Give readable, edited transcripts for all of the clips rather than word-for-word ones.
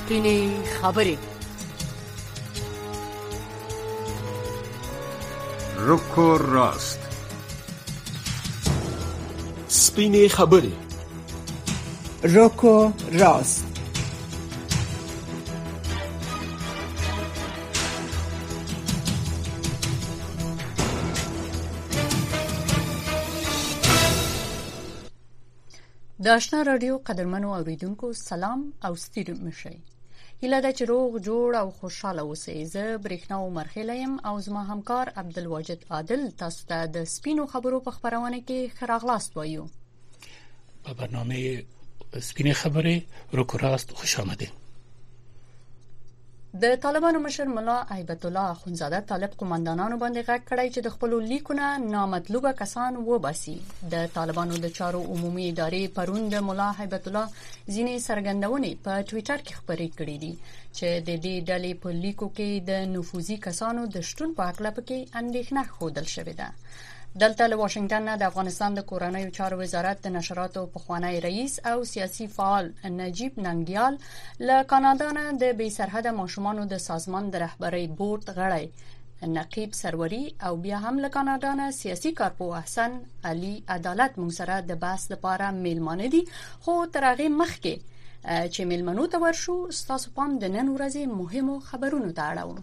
سپینې خبرې. روکو راست. سپینې خبرې. روکو راست. د آشنا رادیو قدرمنو اوریدونکو سلام او ستړي مشئ. هیله ده چې روغ جوړ او خوشاله اوسئ. زه برېښنا مرخیله یم او زما همکار عبدالواجد عادل تاسو ته د سپینو خبرو په خبرونه کې ښه راغلاست وایو. په برنامه سپینې خبرې روکو راست خوش آمدید. د طالبانو مشر ملا هیبت الله اخونزاده طالب قومندانانو باندې غږ کړی چې د خپل لیکونه نامطلوبه کسان وباسي. د طالبانو د چارو عمومي ادارې پرون د ملا هیبت الله ځینې څرګندونې په ټوئیټر کې خبرې کړې دي چې د دې ډلې په لیکو کې د نفوذي کسانو د شتون په اړه پکې اندېښنه ښودل شوې ده. دلته له واشنگټن نه د افغانستان د کورنیو چارو وزارت د نشراتو پخوانی رئیس او سیاسي فعال نجیب ننګیال له کاناډا نه د بې سرحده ماشومانو د سازمان د رهبرۍ بورډ غړی نقیب سروري او بیا هم له کاناډا نه سیاسي کارپو احسن علي عدالت مونږ سره د بحث لپاره میلمانه دي. خو تر هغه مخکې چې میلمنو ته ورشو ستاسو پام د نن ورځې مهمو خبرونو ته اړوم.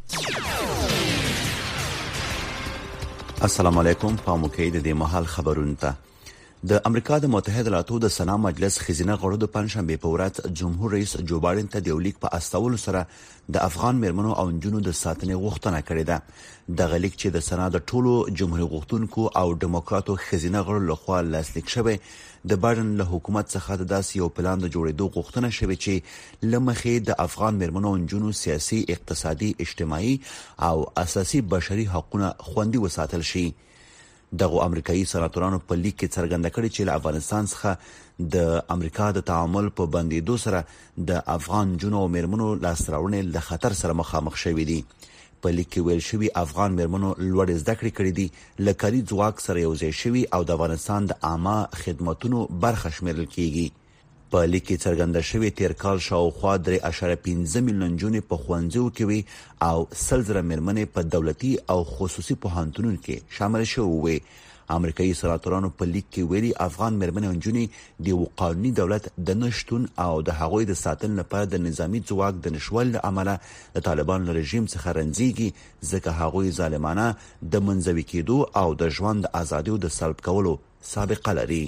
السلام علیکم. پام وکړئ د دې مهال خبرونه ته. د امریکا د متحده ایالاتو د سنا مجلس خزینه غړو د پنځشنبه په ورځ جمهور رئیس جو بایدن ته د لیک په استولو سره د افغان میرمنو او نجونو د ساتنې غوښتنه کړې ده. د غلیک چې د سنا د ټولو جمهوریت غوښتونکو او دیموکراتو خزینه غړو لخوا لاسلیک شوی د بایدن له حکومت څخه د داسې یو پلان د جوړېدو غوښتنه شوی چې لمخې د افغان میرمنو او نجونو سیاسي، اقتصادي، اجتماعي او اساسي بشري حقوقونه خوندي وساتل شي. دغه امریکایي سناتورانو په لیک کې څرګنده کړې چې له افغانستان څخه د امریکا د تعامل په بندیدو سره د افغان جنو او میرمنو لاسراوړنې له خطر سره مخامخ شوې دي. په لیک کې ویل شوی افغان میرمنو لوړ زده کړې کړې دي، لکاري ځواک سره یوځای شوي او د افغانستان د عامه خدماتونو برخه شمیرل کیږي. په لیک کې څرګنده شوی تیر کال شاوخوا 3.15 میلیون جنې په ښوونځیو کې وي او 100,000 میرمنې په دولتي او خصوصي پوهنتونونو کې شامل شوي وي. امریکایي سناتورانو په لیک کې ویلي افغان میرمنې او نجونې د قانوني دولت د نشټون او د هغوی د ساتنې لپاره د نظامی ځواک د نشوال له امله د طالبانو رژیم څخه رنځيږي، ځکه هغوی ظالمانه د منځوي کېدو او د ژوند ازادي د سلب کولو سابقه لري.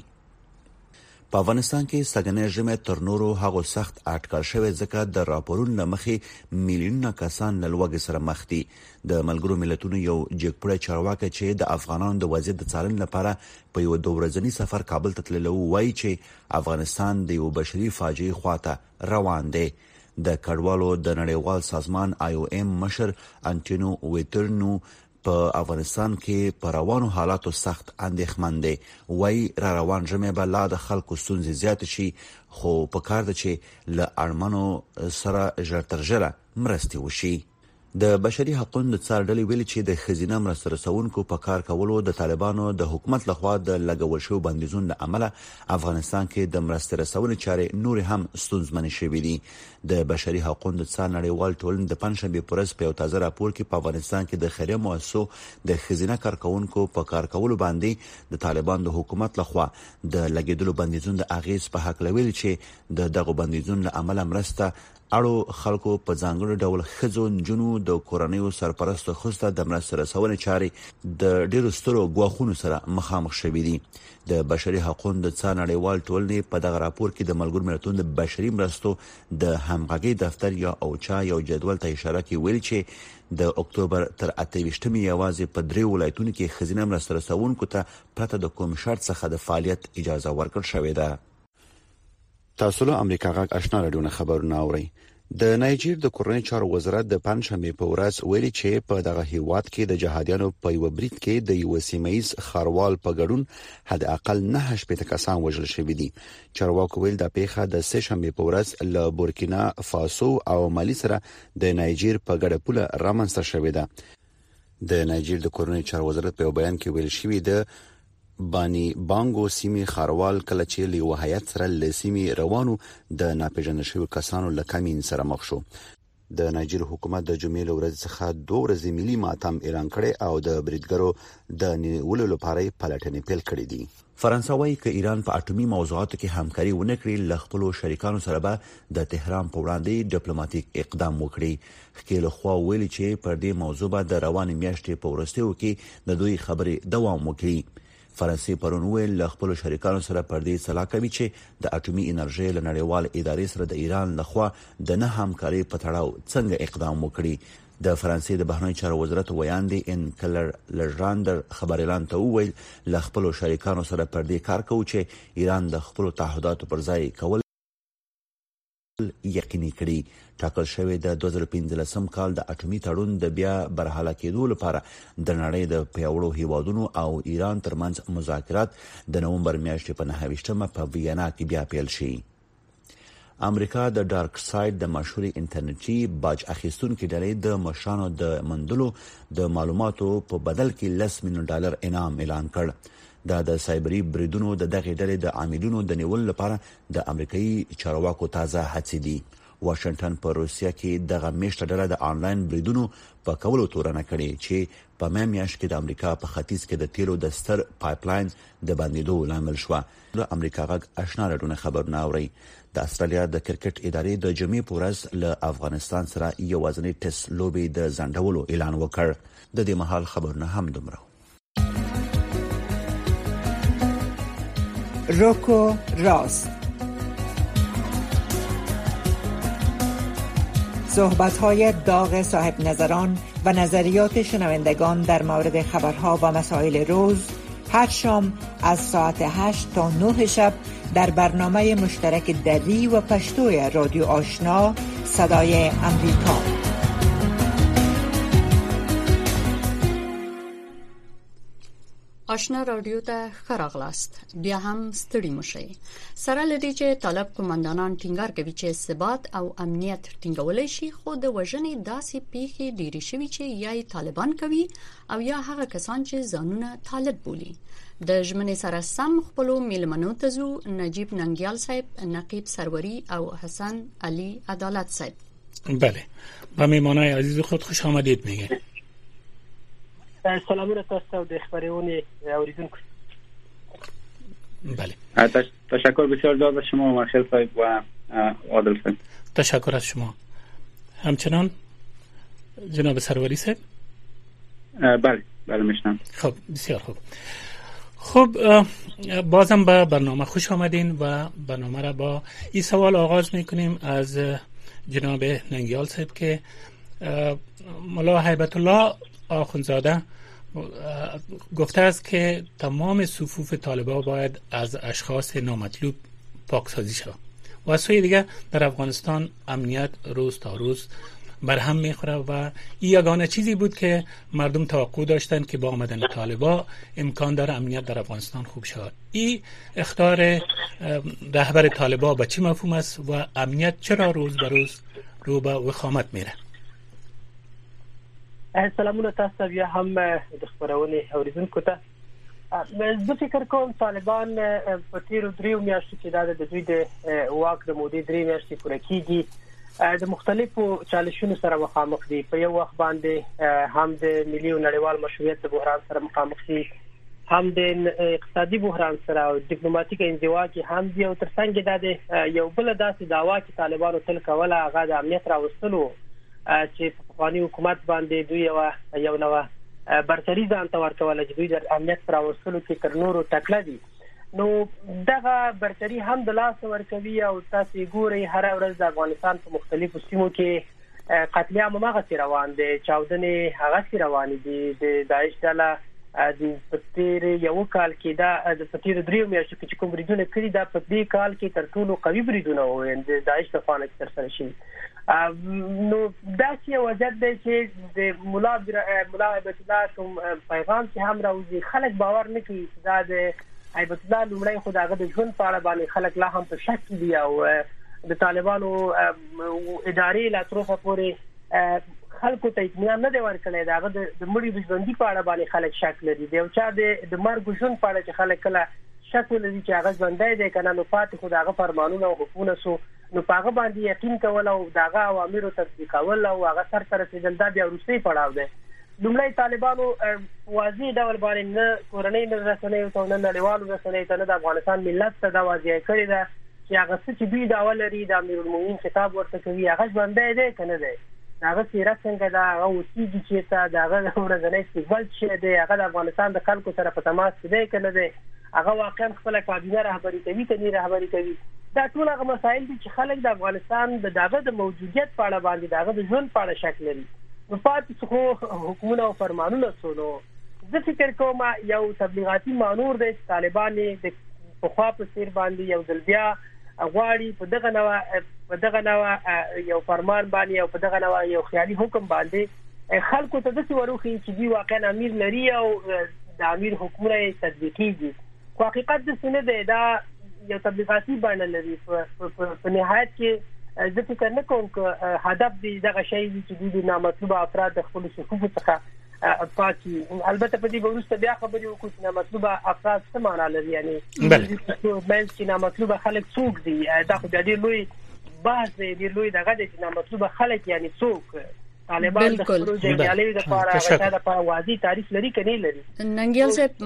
په افغانستان کې سګنې ژمه تر نورو هغو سخت اټکل شوی ځکه د راپورونو لمخې میلیونونه کسان له لوږې سره مخ دي. د ملګرو ملتونو یو جګپړی چارواکي چې د افغانانو د وضعیت د څارنې لپاره په یو 2 ورځنی سفر کابل ته تللی وایي چې افغانستان د یو بشري فاجعې خواته روان دی. د کډوالو د نړیوال سازمان IOM مشر انټونیو ویټرنو په افغانستان کې په روانو حالاتو سخت اندېښمن دی. وایي را روان ژمه به لا د خلکو ستونزې زیات شي، خو په کار ده چې له اړمنو سره ژر تر ژره مرستې وشي. د بشري حقوقو د څار ډلې ویلي چې د خزینه مرسته رسونکو په کار کولو د طالبانو د حکومت لخوا د لګول شوی بندیزونو له امله افغانستان کې د مرسته رسونې چارې نور هم ستونزمنې شوې دي. د بشري حقوقو د څار نړیوال ټولنې د پنځشنبه په ورځ په یو تازه راپور کې په افغانستان کې د خیریه مؤسسو د خزینه کارکونکو په کار کولو باندې د طالبان د حکومت لخوا د لګیدلو بندیزونو د اغیز په حق لویل چې دغه بندیزونو له امله مرسته اړو خلکو په ځانګړي ډول خزو نجونو د کورنیو سرپرستو خوسته د مرسته رسونې چارې د ډیرو سترو ګواښونو سره مخامخ شوي دي. د بشري حقوقو د څار نړیوال ټولنې په دغه راپور کې د ملګرو ملتونو د بشري مرستو د همغږي دفتر یا اوچا یو جدول ته اشاره کوي ویل چې د اکتوبر تر 28مې یوازې په 3 ولایتونو کې خزینه مرسته رسونکو ته پرته د کوم شرط څخه د فعالیت اجازه ورکړل شوې ده. تاسو له امریکا غږ آشنا رادیو خبرونه اورئ. د نایجیر د کورنیو چارو وزارت د پنځشنبه په ورځ ویلي چې په دغه هیواد کې د جهادیانو په یو برید کې د یو سیمایز خاروال په ګډون حد اقل 9 کسان وژل شوي دي. چارواکو ویل د پیښه د سه شنبه په ورځ له بورکینا فاسو او مالی سره د نایجیر په ګډه پوله رامنځته شوې ده. د نایجیر د کورنیو چارو وزارت په بیان کې ویل شوی د بانی بانګو سیمې خاروال کله چې له وحیات سره لسیمې روانو د ناپېژندل شوی کسانو لکمین سره مخ شو. د نایجیر حکومت د جمعې ورځ څخه 2 ورځې ملي ماتم اعلان کړي او د بریدګرو د نیولو لپاره پلټنې پیل کړې دي. فرانسه وايي چې ایران په اټومي موضوعاتو کې همکاري ونه کړي ل خپل شریکانو سره به د تهران په وړاندې ډیپلوماټیک اقدام وکړي. خکېله خو ویلي چې پر دې موضوع به د روانې میاشتې په ورستیو کې د دوی خبرې دوام وکړي. فرانسې پرون ویل ل خپل شریکانو سره پر دې صلاح کوي چې د اټومي انرژي له نړیوال ادارې سره د ایران لخوا د نه همکاري په تړاو څنګه اقدام وکړي. د فرانسې د بهرنی چارو وزارت ویاندې ان کلر لژاندر خبر اعلان ته ویل ل خپل شریکانو سره پر دې کار کوي چې ایران د خپل تعهداتو پر ځای کول یقیني کړي. ټاکل شوی د 2015 کال د اټومي تړون د بیا برحاله کېدو لپاره د نړۍ د پیاوړو هیوادونو او ایران ترمنځ مذاکرات د نومبر میاشتې په 9مه په وینا کې بیا پیل شي. امریکا د ډارک ساید د مشهور انټرنیټي باج اخیستونکو ډلې د مشانو د مندلو د معلوماتو په بدل کې $10 مليون انعام اعلان کړ. دا د سایبری بریدونو د دغه ډلې د عاملونو د نیول لپاره د امریکایي چارواکو تازه هڅې دي. واشنگټن په روسیا کې دغه میشته ډله د آنلاین بریدونو په کولو تورنه کړې چې په میاشت کې د امریکا په ختیځ کې د تیلو د ستر پایپلاین د بندیدو لامل شو. د امریکا غږ آشنا راډیو خبرونه اوري. د استرالیا د کرکټ ادارې د جمعې په ورځ له افغانستان سره یوازینی ټیسټ لوبي د ځنډولو اعلان وکړ. د دې مهال خبرونه هم دومره. روکو راست، صحبت‌های داغ صاحب نظران و نظریات شنوندگان در مورد خبرها و مسائل روز هر شام از ساعت 8 تا 9 شب در برنامه مشترک دری و پشتوی رادیو آشنا صدای امریکا. آشنا رادیو ته خراغلاست. بیا هم ستړي مشي. سره لدی چې طالب قومندانان ټینګار کوي چې ثبات او امنیت ټینګول شي، خو د وژنې داسې پیښې ډېری شوي چې یا طالبان کوي او یا هغه کسان چې ځانونه طالب بولي. د ژمنې سره سم خپل میلمنو ته زو نجیب ننګیال صاحب، نقیب سروری او حسن علی عدالت صاحب. بله، با میمانای عزیز خود خوش آمدید میگه. سلامونه تاسو د خبرونه اوریدونکو. بله. تشکر بسیار زیاد از شما مارشال صاحب و عادل صاحب. تشکر از شما. همچنان جناب سروری صاحب. بله میشنم. خب بسیار خوب. خب بازم به برنامه خوش آمدین و برنامه را با این سوال آغاز میکنیم از جناب ننگیال صاحب که مولا هیبت الله آخوندزاده گفته است که تمام صفوف طالبان باید از اشخاص نامطلوب پاکسازی شود و از سوی دیگه در افغانستان امنیت روز تا روز برهم میخوره و این یگانه چیزی بود که مردم توقع داشتن که با آمدن طالبان امکان داره امنیت در افغانستان خوب شود. این اخطار رهبر طالبان به چه مفهوم است و امنیت چرا روز به روز رو به وخامت میره؟ سلامونه تاسو بیا هم د خبرونه اوریدونکو ته. زه فکر کوم طالبان په تیرو 3 میاشتو کې د دوی د واک د مودې 3 میاشتې پوره کیږي د مختلفو چالشونو سره مخامخ دي. په یو وخت باندې هم د ملي او نړیوال مشروعیت د بحران سره مخامخ دي، هم د اقتصادي بحران سره او ډیپلوماټیک انزوا کې هم دي، او ترڅنګ د یو بل داسې دعوا چې طالبانو تل کوله هغه د امنیت راوستلو چې په افغاني حکومت باندې دوی یو نوې برتري ځان ته ورکوله چې دوی د امنیت راوستلو کې تر نورو تکړه دي. نو دغه برتري هم د لاس ورکوي او تاسو ګورئ هر ورځ د افغانستان په مختلفو سیمو کې قتل عام هغه روان دي، چاودنې هغه روان دي. د داعش ډله د پتیر یو کال کې د پتیر 3 میاشتو کې کوم بریدونه کړی دا په دې کال کې تر ټولو قوي بریدونه وو د داعش په فانه کې تر سره شي. نو دا چې وجد دی چې د مولا هیبت الله کوم پیغام چې هم راوځي خلک باور نه کوي دا د هیبت الله لومړی خو دغه د ژوند په اړه باندې خلک لا هم په شک دي او د طالبانو ادارې لا تر اوسه پورې خلکو ته اطمینان نه دی ورکړی دا د مړي ژوندۍ په اړه باندې خلک شک لري دی او چا د مرګ ژوند په اړه چې خلک کله شک لري چې هغه ژوندۍ دی کنه نو پاتې خو داغه فرمانونه او حکومت سو نو پاغه باندې یقین کول او داغه اوامر تطبیق کول او هغه سر تر رسیدل دا بیا وروستي پړاو دی. لومړی طالبانو واضح ډول باندې نه کورنۍ نه رسنۍ ته نه نړیوالو رسنۍ ته نه د افغانستان ملت ته دا واضح کړی ده چې هغه څه چې دوی دا ولري د امیرالمؤمنین خطاب ورته کوي هغه ژوندۍ دی کنه دی هغه سیرت څنګه دا هغه اوسېږي چې تا داغه ورځنی استقبال چې دی هغه د افغانستان د خلکو سره په تماس کې دی کنه دی هغه واقعا خپل کابینه رهبری کوي کني رهبری کوي. دا ټول هغه مسایل دي چې خلک د افغانستان د داغه د موجودیت په اړه باندې داغه د ژوند په اړه شک لري. نو پاتې څو حکومت او فرمانونه سونو زه فکر کوم یو تبلیغاتي مانور دی طالبان د پخوا په سیر باندې یو ځل بیا غواړي په دغه نوع یو فرمان باندې او په دغه نوع یو خیالي حکم باندې خلکو ته داسې وروخي چې دوی واقعا امیر لري او د امیر حکومت یې تطبیقیږي. خو حقیقت داسې نه دی دا یو تبلیغاتي بڼه لري. په نهایت کې زه فکر نه کوم چې هدف دې دغه شی وي چې دوی د نامطلوبه افراد د خپلو صفوفو څخه پاتې. البته په دې وروسته بیا خبرې وکړو چې نامطلوبه افراد څه معنا لري یعنی منځ کې نامطلوبه خلک څوک دي دا خو بیا ډېر لوی بحث دی ډېر لوی دغه دی چې نامطلوبه خلک یعنی څوک طالبان د خپلو جنګیالیو دپاره هغه چا دپاره واضح تعریف لري که نه لري. ننګیال صاحب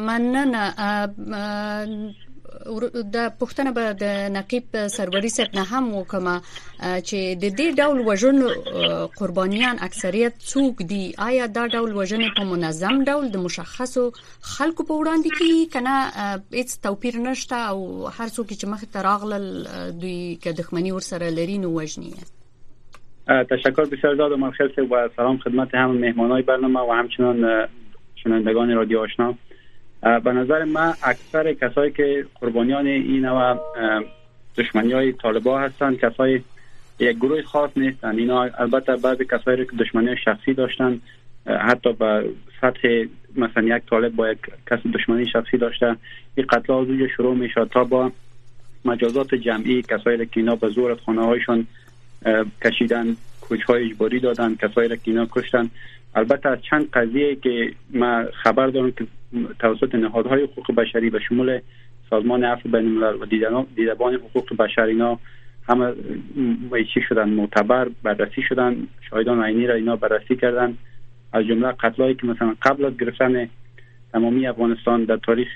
مننه. د پښتنه به د نقیب سروري صاحب نه هم وکما چې د دې ډول وژنو قربانیان اکثریت څوک دي آیا دا ډول وژنې په منظم ډول د مشخصو خلکو په وړاندې کې کنه هیڅ توپیر نشته او هر څوک چې مخ ته راغلل دوی که دښمنی ورسره لري نو وژني؟ تشکر بسیار زیاد و خیلی و سلام خدمت هم مهمانای برنامه و همچنان شنوندگان رادیو آشنا. به نظر من اکثر کسایی که قربانیان این نوع دشمنی‌های طالبان هستند کسای یک گروه خاص نیستند. اینا البته بعضی کسایی که دشمنی شخصی داشتن حتی به سطح مثلا یک طالب با یک کس دشمنی شخصی داشته این قتل از اونجا شروع میشه تا با مجازات جمعی کسایی که اینا به زور از خانه‌هایشون کشیدن کوچهای اجباری دادن کسایی که اینا کشتن. البته از چند قضیه که من خبر دارم که توسط نهادهای حقوق بشری به شمول سازمان عفو بین الملل و دیدبان حقوق بشر اینا همه چی شدن معتبر بررسی شدن شاهدان عینی را اینا بررسی کردن از جمله قتلایی که مثلا قبل از گرفتن تمامی افغانستان در تاریخ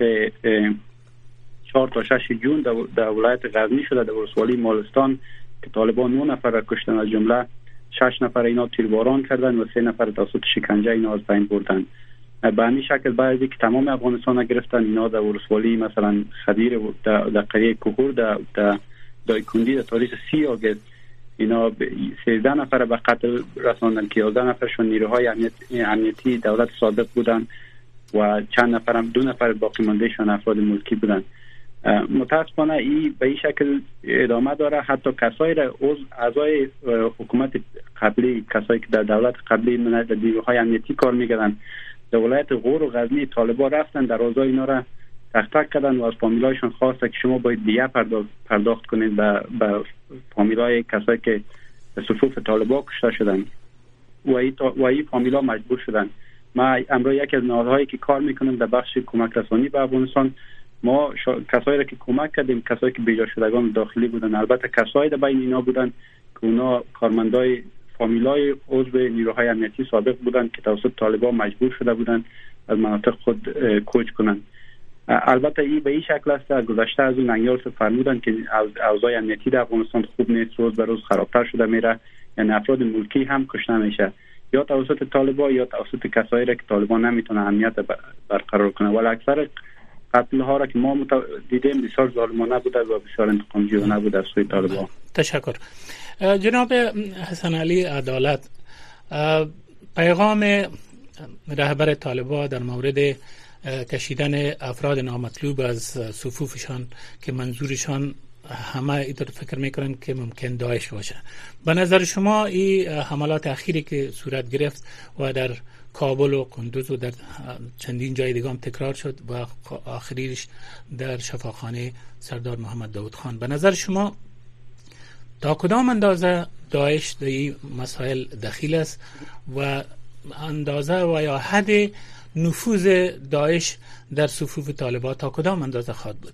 4 تا 6 جون در ولایت غزنی شده در ولسوالی مالستان که طالبان 9 نفر را کشتن از جمله 6 نفر اینا تیرباران کردن و 3 نفر توسط شکنجه اینا از بین بردن. به همین شکل بعضی که تمام افغانستان را گرفتن اینا در ولسوالی مثلا خدیر در قریه کوهور در دایکندی در تاریخ 30 آگست اینا 13 نفر به قتل رساندن که 11 نفرشون نیروهای امنیتی دولت سابق بودن و چند نفرم 2 نفر باقی ماندهشون افراد ملکی بودن. متاسفانه این به این شکل ادامه داره. حتی کسایی را اعضای حکومت قبلی کسایی که در دولت قبلی در نیروهای امنیتی کار میکردن در ولایت غور و غزنی طالبان رفتن در اعضای اینا را تک تک کردن و از فامیلایشون خواسته که شما باید دیگه پرداخت کنید به فامیلای کسایی که به صفوف طالبان کشته شدن و این فامیلا مجبور شدن. ما امروز یکی از نهادهایی که کار میکنیم در بخش کمک رسانی به افغانستان ما کسایی را که کمک کردیم کسایی که بیجا شدگان داخلی بودن البته کسایی در بین اینا بودن که اونا کارمندای فامیلای عضو نیروهای امنیتی سابق بودن که توسط طالبان مجبور شده بودن از مناطق خود کوچ کنند. البته این به این شکل است گذشته از اون ننگیال فرمودن که اوضاع امنیتی در افغانستان خوب نیست روز به روز خرابتر شده میره یعنی افراد ملکی هم کشته میشه یا توسط طالبان یا توسط کسایی را که طالبان نمیتونه امنیت برقرار کنه. ولی اکثر قتل ها را که ما دیدیم بسیار ظالمانه بوده و بسیار انتقامجویانه بوده از سوی طالبان. تشکر. جناب حسن علی عدالت پیغام رهبر طالبان در مورد کشیدن افراد نامطلوب از صفوفشان که منظورشان همه اینطور فکر میکنن که ممکن داعش باشه به نظر شما این حملات اخیری که صورت گرفت و در کابل و قندوز و در چندین جای دیگه هم تکرار شد و آخریش در شفاخانه سردار محمد داود خان به نظر شما تا کدام اندازه داعش در این مسائل دخیل است و اندازه و یا حد نفوذ داعش در صفوف طالبان تا کدام اندازه خواهد بود؟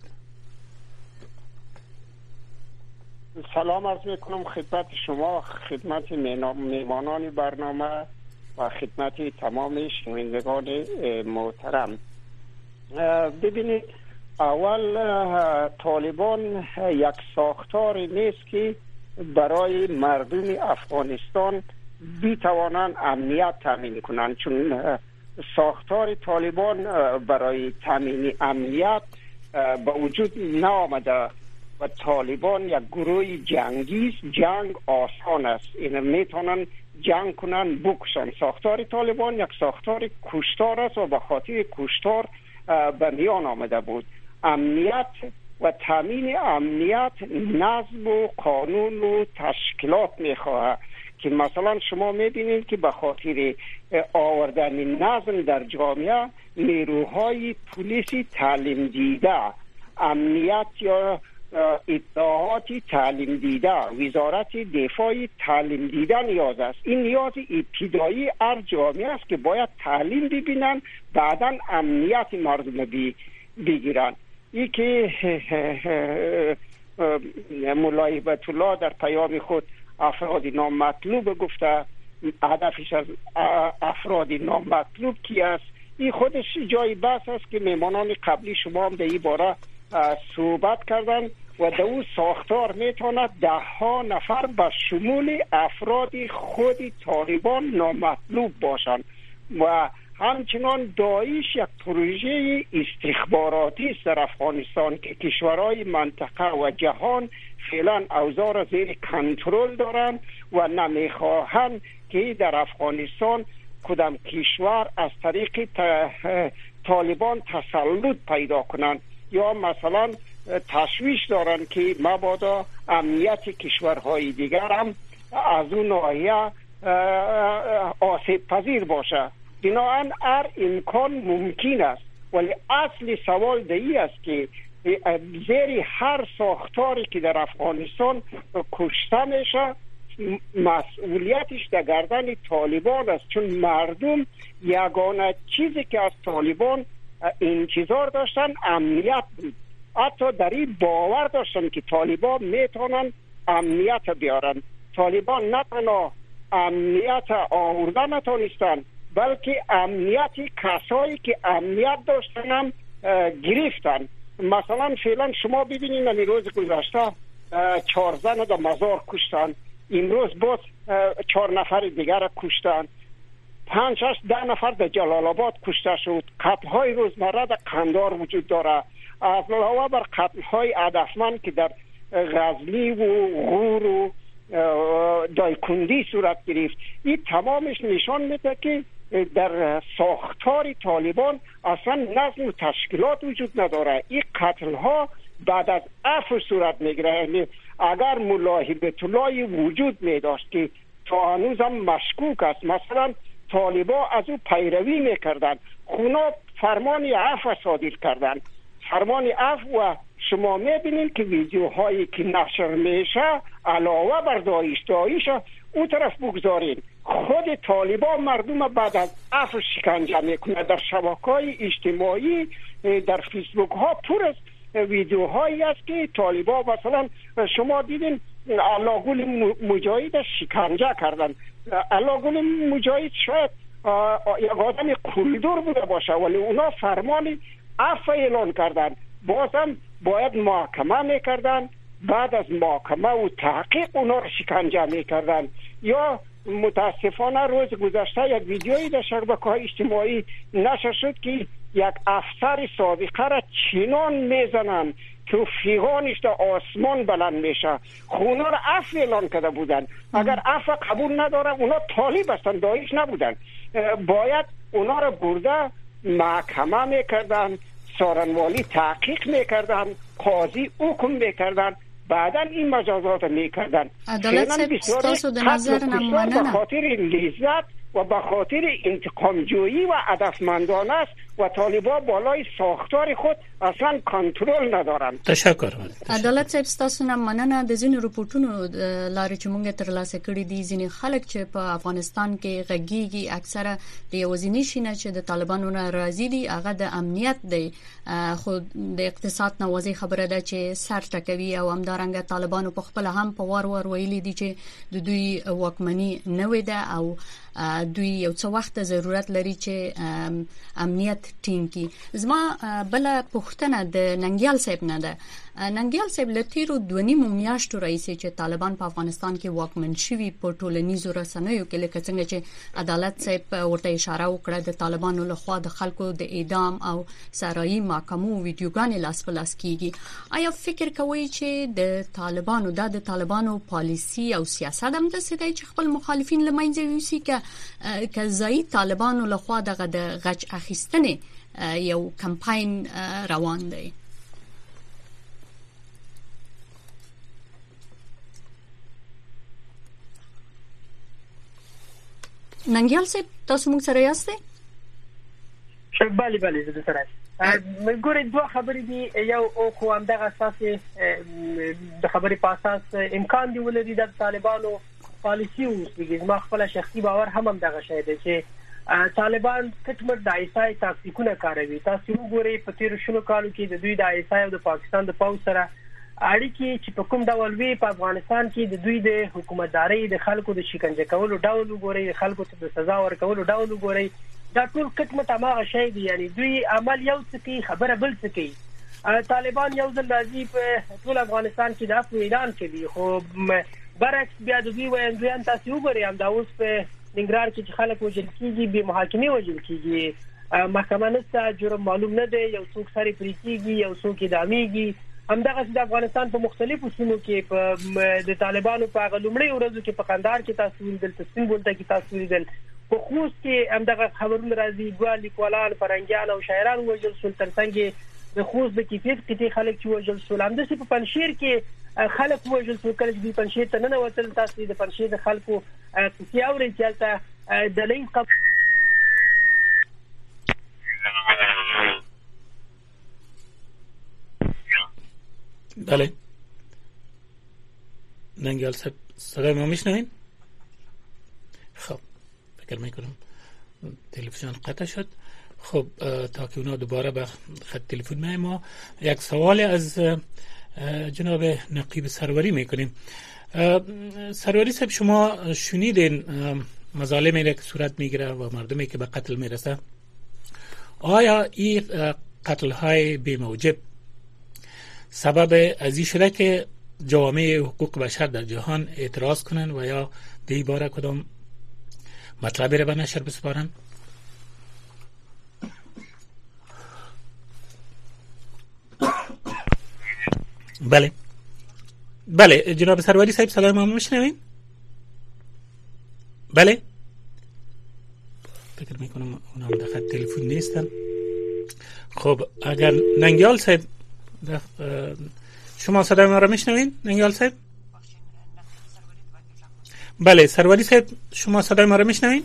سلام عرض میکنم خدمت شما، خدمت میمانان برنامه و خدمت تمام شنوندگان محترم. ببینید، اول طالبان یک ساختار نیست که برای مردم افغانستان بیتوانند امنیت تامین کنند، چون ساختار طالبان برای تامین امنیت به وجود نآمده و طالبان یک گروه جنگی است. جنگ آسان است، این میتونن جنگ کنن بکشن. ساختار طالبان یک ساختار کشتار است و به خاطر کشتار به میان آمده بود. امنیت و تامین امنیت نظم و قانون و تشکیلات میخواهد که مثلا شما میبینید که به خاطر آوردن نظم در جامعه نیروهای پلیسی تعلیم دیده، امنیت یا اطلاعات تعلیم دیده، وزارت دفاع تعلیم دیده نیاز است. این نیاز ابتدایی هر جامعه است که باید تعلیم ببینن، بعدا امنیت مردم بگیرن. ای که مولای هیبت الله در پیام خود افراد نامطلوب گفته، هدفش از افراد نامطلوب کی است؟ این خودش جای بحث است که میمانان قبلی شما هم در این باره صحبت کردن و در اون ساختار میتواند 10 نفر به شمول افراد خود طالبان نامطلوب باشند و همچنان داعش یک پروژه استخباراتی است در افغانستان که کشورهای منطقه و جهان فعلا اوضاع را زیر کنترل دارند و نمیخواهند که در افغانستان کدام کشور از طریق طالبان تسلط پیدا کنند یا مثلا تشویش دارند که مبادا امنیت کشورهای دیگر هم از اون ناحیه آسیب پذیر باشه. بنابراین هر امکان ممکن است، ولی اصل سوال دهی است که زیر هر ساختاری که در افغانستان کشته میشه مسئولیتش در گردن طالبان است، چون مردم یگانه چیزی که از طالبان انتظار داشتن امنیت بود. حتی در این باور داشتن که طالبان میتونن امنیت بیارن. طالبان نه تنها امنیت آوردن نتونستن، بلکه امنیت کسایی که امنیت داشتن هم گرفتن. مثلا فعلا شما ببینید این روز گذشته 4 زن در مزار کشتن، امروز باز 4 نفر دیگر را کشتن، 5-10 نفر در جلال آباد کشته شد. قتل های روزمره در قندار وجود داره، از علاوه بر قتل های هدفمند که در غزنی و غور و دایکندی صورت گرفت. این تمامش نشان میده که در ساختار طالبان اصلا نظم و تشکیلات وجود نداره. این قتل ها بعد از عفو صورت میگیره. اگر مولای هیبت الله وجود میداشت که تا هنوز هم مشکوک است، مثلا طالبان از او پیروی میکردن، اونا فرمان عفو صادر کردن، فرمان عفو و شما میبینید که ویدیوهایی که نشر میشه علاوه بر داعش اون طرف بگذارین. خود طالبان مردم بعد از عفو شکنجه میکنه. در شبکه‌های اجتماعی در فیسبوک ها پر از ویدیوهایی است که طالبان مثلا شما دیدین الله گل مجاهد شکنجه کردن. الله گل مجاهد شاید یک آدم کلدور بوده باشه، ولی اونا فرمان عفو اعلان کردن. بازم باید محاکمه میکردن، بعد از محاکمه و تحقیق اونا رو شکنجه میکردن. یا متاسفانه روز گذشته یک ویدیویی در شبکه‌های اجتماعی نشر شد که یک افسر سابقه را چنان میزنن که فیغانش در آسمان بلند میشه. اونا را عفو اعلان کرده بودن. اگر عفو قبول نداره اونا طالب هستن، داعش نبودن. باید اونا را برده محاکمه میکردن، سارنوالی تحقیق میکردن، قاضی حکم میکردن، بعدا این مجازات میکردن. عدالت ستاسو د نظر به خاطر لذت و به خاطر انتقام جویی و هدفمندانه است و طالبان بالای ساختار خود اصلا کنترل ندارند. تشکر. عدالت صاحب تاسو نه مننه. د ځینو رپورټونو لارې چې موږ ترلاسه کړي دي ځینې خلک چې په افغانستان کې غږیږي اکثره د یوازینی شینه چې د طالبانو نه راځي دي هغه د امنیت دی، خو د اقتصاد نوازي خبره ده چې سر ټکوي او همدارنګه طالبانو په خپل هم په وار ویلي دي چې د دوی واکمني نه وي ده او دوی یو څه وخت ضرورت لري چې امنیت ټینګ کړي. زما بل پوښتنه د ننګیال صاحب نه ده. ننګیال صاحب لتیرو 2.5 میاشتو راځي چې طالبان په افغانستان کې واکمن شوي په ټولنیزو رسنیو کې، لکه څنګه چې عدالت صاحب ورته اشاره وکړه د طالبانو لخوا د خلکو د اعدام او سرایي محکمو ویډیوګانې لاس په لاس کیږي. آیا فکر کوئ چې د طالبانو پالیسی او سیاست هم د سیدای چې خپل مخالفین لمنځه یوسي که ځای طالبانو لخوا دغه د غچ اخیستنې یو کمپاین روان دی؟ ننګیال صاحب تاسو موږ سره یاستئ؟ بله زه سره یم. ګورې دوه خبرې دي، یو او خو همدغه اساسي د خبرې په اساس امکان دی ولري د طالبانو پالیسی وسیږي. زما خپل شخصي باور هم دغه شی دی چې طالبان کټمټ د ایسای تاکتیکونه کاروي. تاسو وګورئ په تیر شلو کالو کې د دوی د ایسای او د پاکستان د پوځ سره اړیکې چې په کوم ډول وی په افغانستان کې د دوی د حکومتداري د خلکو د شکنجه کولو ډول وګورئ، خلکو ته د سزا ورکولو ډول وګورئ، دا ټول کټمټ هغه شی دی. یعنی دوی عمل یو څه کوي خبره بل څه کوي. طالبان یو ځل راځي په ټول افغانستان کې د عفو اعلان کوي، خو برعکس بیا د دوی ویاندویان تاسو وګورئ هم دا اوس په ننګرهار کې چې خلک وژل کیږي، به محاکمې وژل کیږي، محکمه نشته، جرم معلوم نه دی، یو څوک سره پرې کیږي، یو څوک اعدامیږي. همدغه د افغانستان په مختلفو سیمو کې په د طالبانو په غلمړی ورځو کې په قندهار کې تاسو ولیدل، تسنیم بولته کې تاسو ولیدل، په خوست کې همدغه خبرونه راځي، دوه لیکوالان فرنګیان او شاعران وژل شول، ترڅنګ د خوست د کیفیت کې خلک چې وژل شول. همداسې په پنجشیر کې خلک وژل شول. کله چې پنجشیر ته ننوتل تاسو د پنجشیر د خلکو کیسې اورئ چې هلته د لین بله ننگیال صاحب صدای ما میشنوین؟ خب فکر میکنم تلفن قطع شد. خب تا که اونا دوباره به خط تلفن میایم ما یک سوال از جناب نقیب سروری میکنیم. سروری صاحب شما شنیدین مظالمی که صورت میگیره و مردمی که به قتل میرسه، آیا این قتل های بی موجب سبب ازی شده که جوامع حقوق بشر در جهان اعتراض کنن و یا دی باره کدام مطلبی رو به نشر بسپارن؟ بله جناب سروری صاحب صدای ما میشنوین؟ بله فکر میکنم اونا هم داخل تلفن نیستن. خب اگر ننگیال صاحب شما صدای ما را میشنوین؟ ننگیال صاحب؟ بله سروری صاحب شما صدای ما را میشنوین؟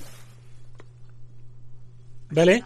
بله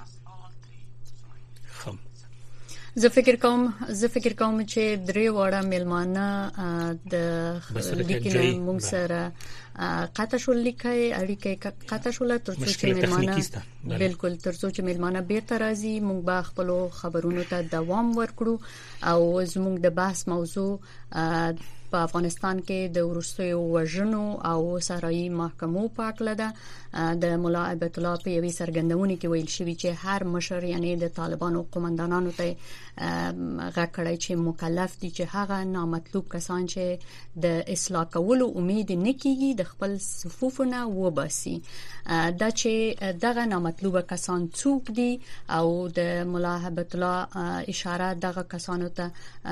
زه فکر کوم چې درې وړه ملمانه د لیکنه موږ سره قطع شول، اړیکه قطع شول ترڅو چې ملمانه بالکل ترڅو چې ملمانه بیرته راځي موږ به خپل خبرونو ته دوام ورکړو او زموږ د بحث موضوع په افغانستان کې د وروستیو وژنو او سرایي محکمو په اړه ده. د مولا عبد الله په یوې سرګندونې کې ویل شوی چې هر مشر یعنی د طالبانو قومندانانو ته غږ کړی چې مکلف دي چې هغه نامطلوب کسان چې د اصلاح کولو امید نه کیږي د خپل صفوفونه وباسي. دا چې دغه نامطلوب کسان څوک دي او د مولا عبد الله اشاره دغه کسانو ته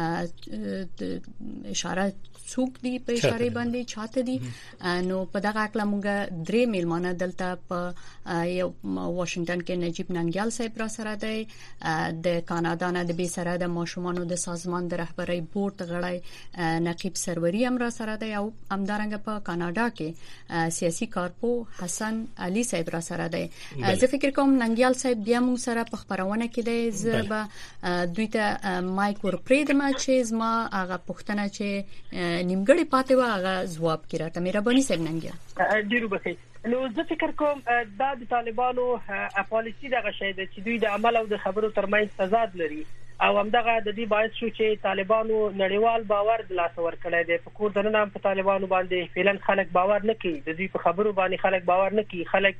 اشاره څوک دی په اشاره باندې چاته دي. نو په دغه اړه موږ درې میلمانه دلته په یو واشنگټن کې نجیب ننګیال صاحب را سره دی، د کاناډا نه د بي سره د ماشومانو د سازمان د رهبرۍ بورډ غړی نقیب سروری هم را سره دی او همدارنګه په کاناډا کې کې سیاسي کارپو حسن علي صاحب را سره دی. زه فکر کوم ننګیال صاحب بیا موږ سره په خبرونه کې دی. زه به دوی ته مایک ورپریدم چې زما هغه پوښتنه چې نیمګړی پاتې و هغه ځواب کړه. ته مهرباني صاحب ننګیال. ډیرو بخیر. نو زه فکر کوم دا د طالبانو پالیسي دغه شی ده چې دوی د عمل او د خبرو ترمنځ تضاد لري او همدغه د دې باعث شو چې طالبانو نړیوال باور د لاس ور کړی دی. په کور دننه په طالبانو باندې فعلا خلک باور نه کوي، د دوی په خبرو باندې خلک باور نه کوي. خلک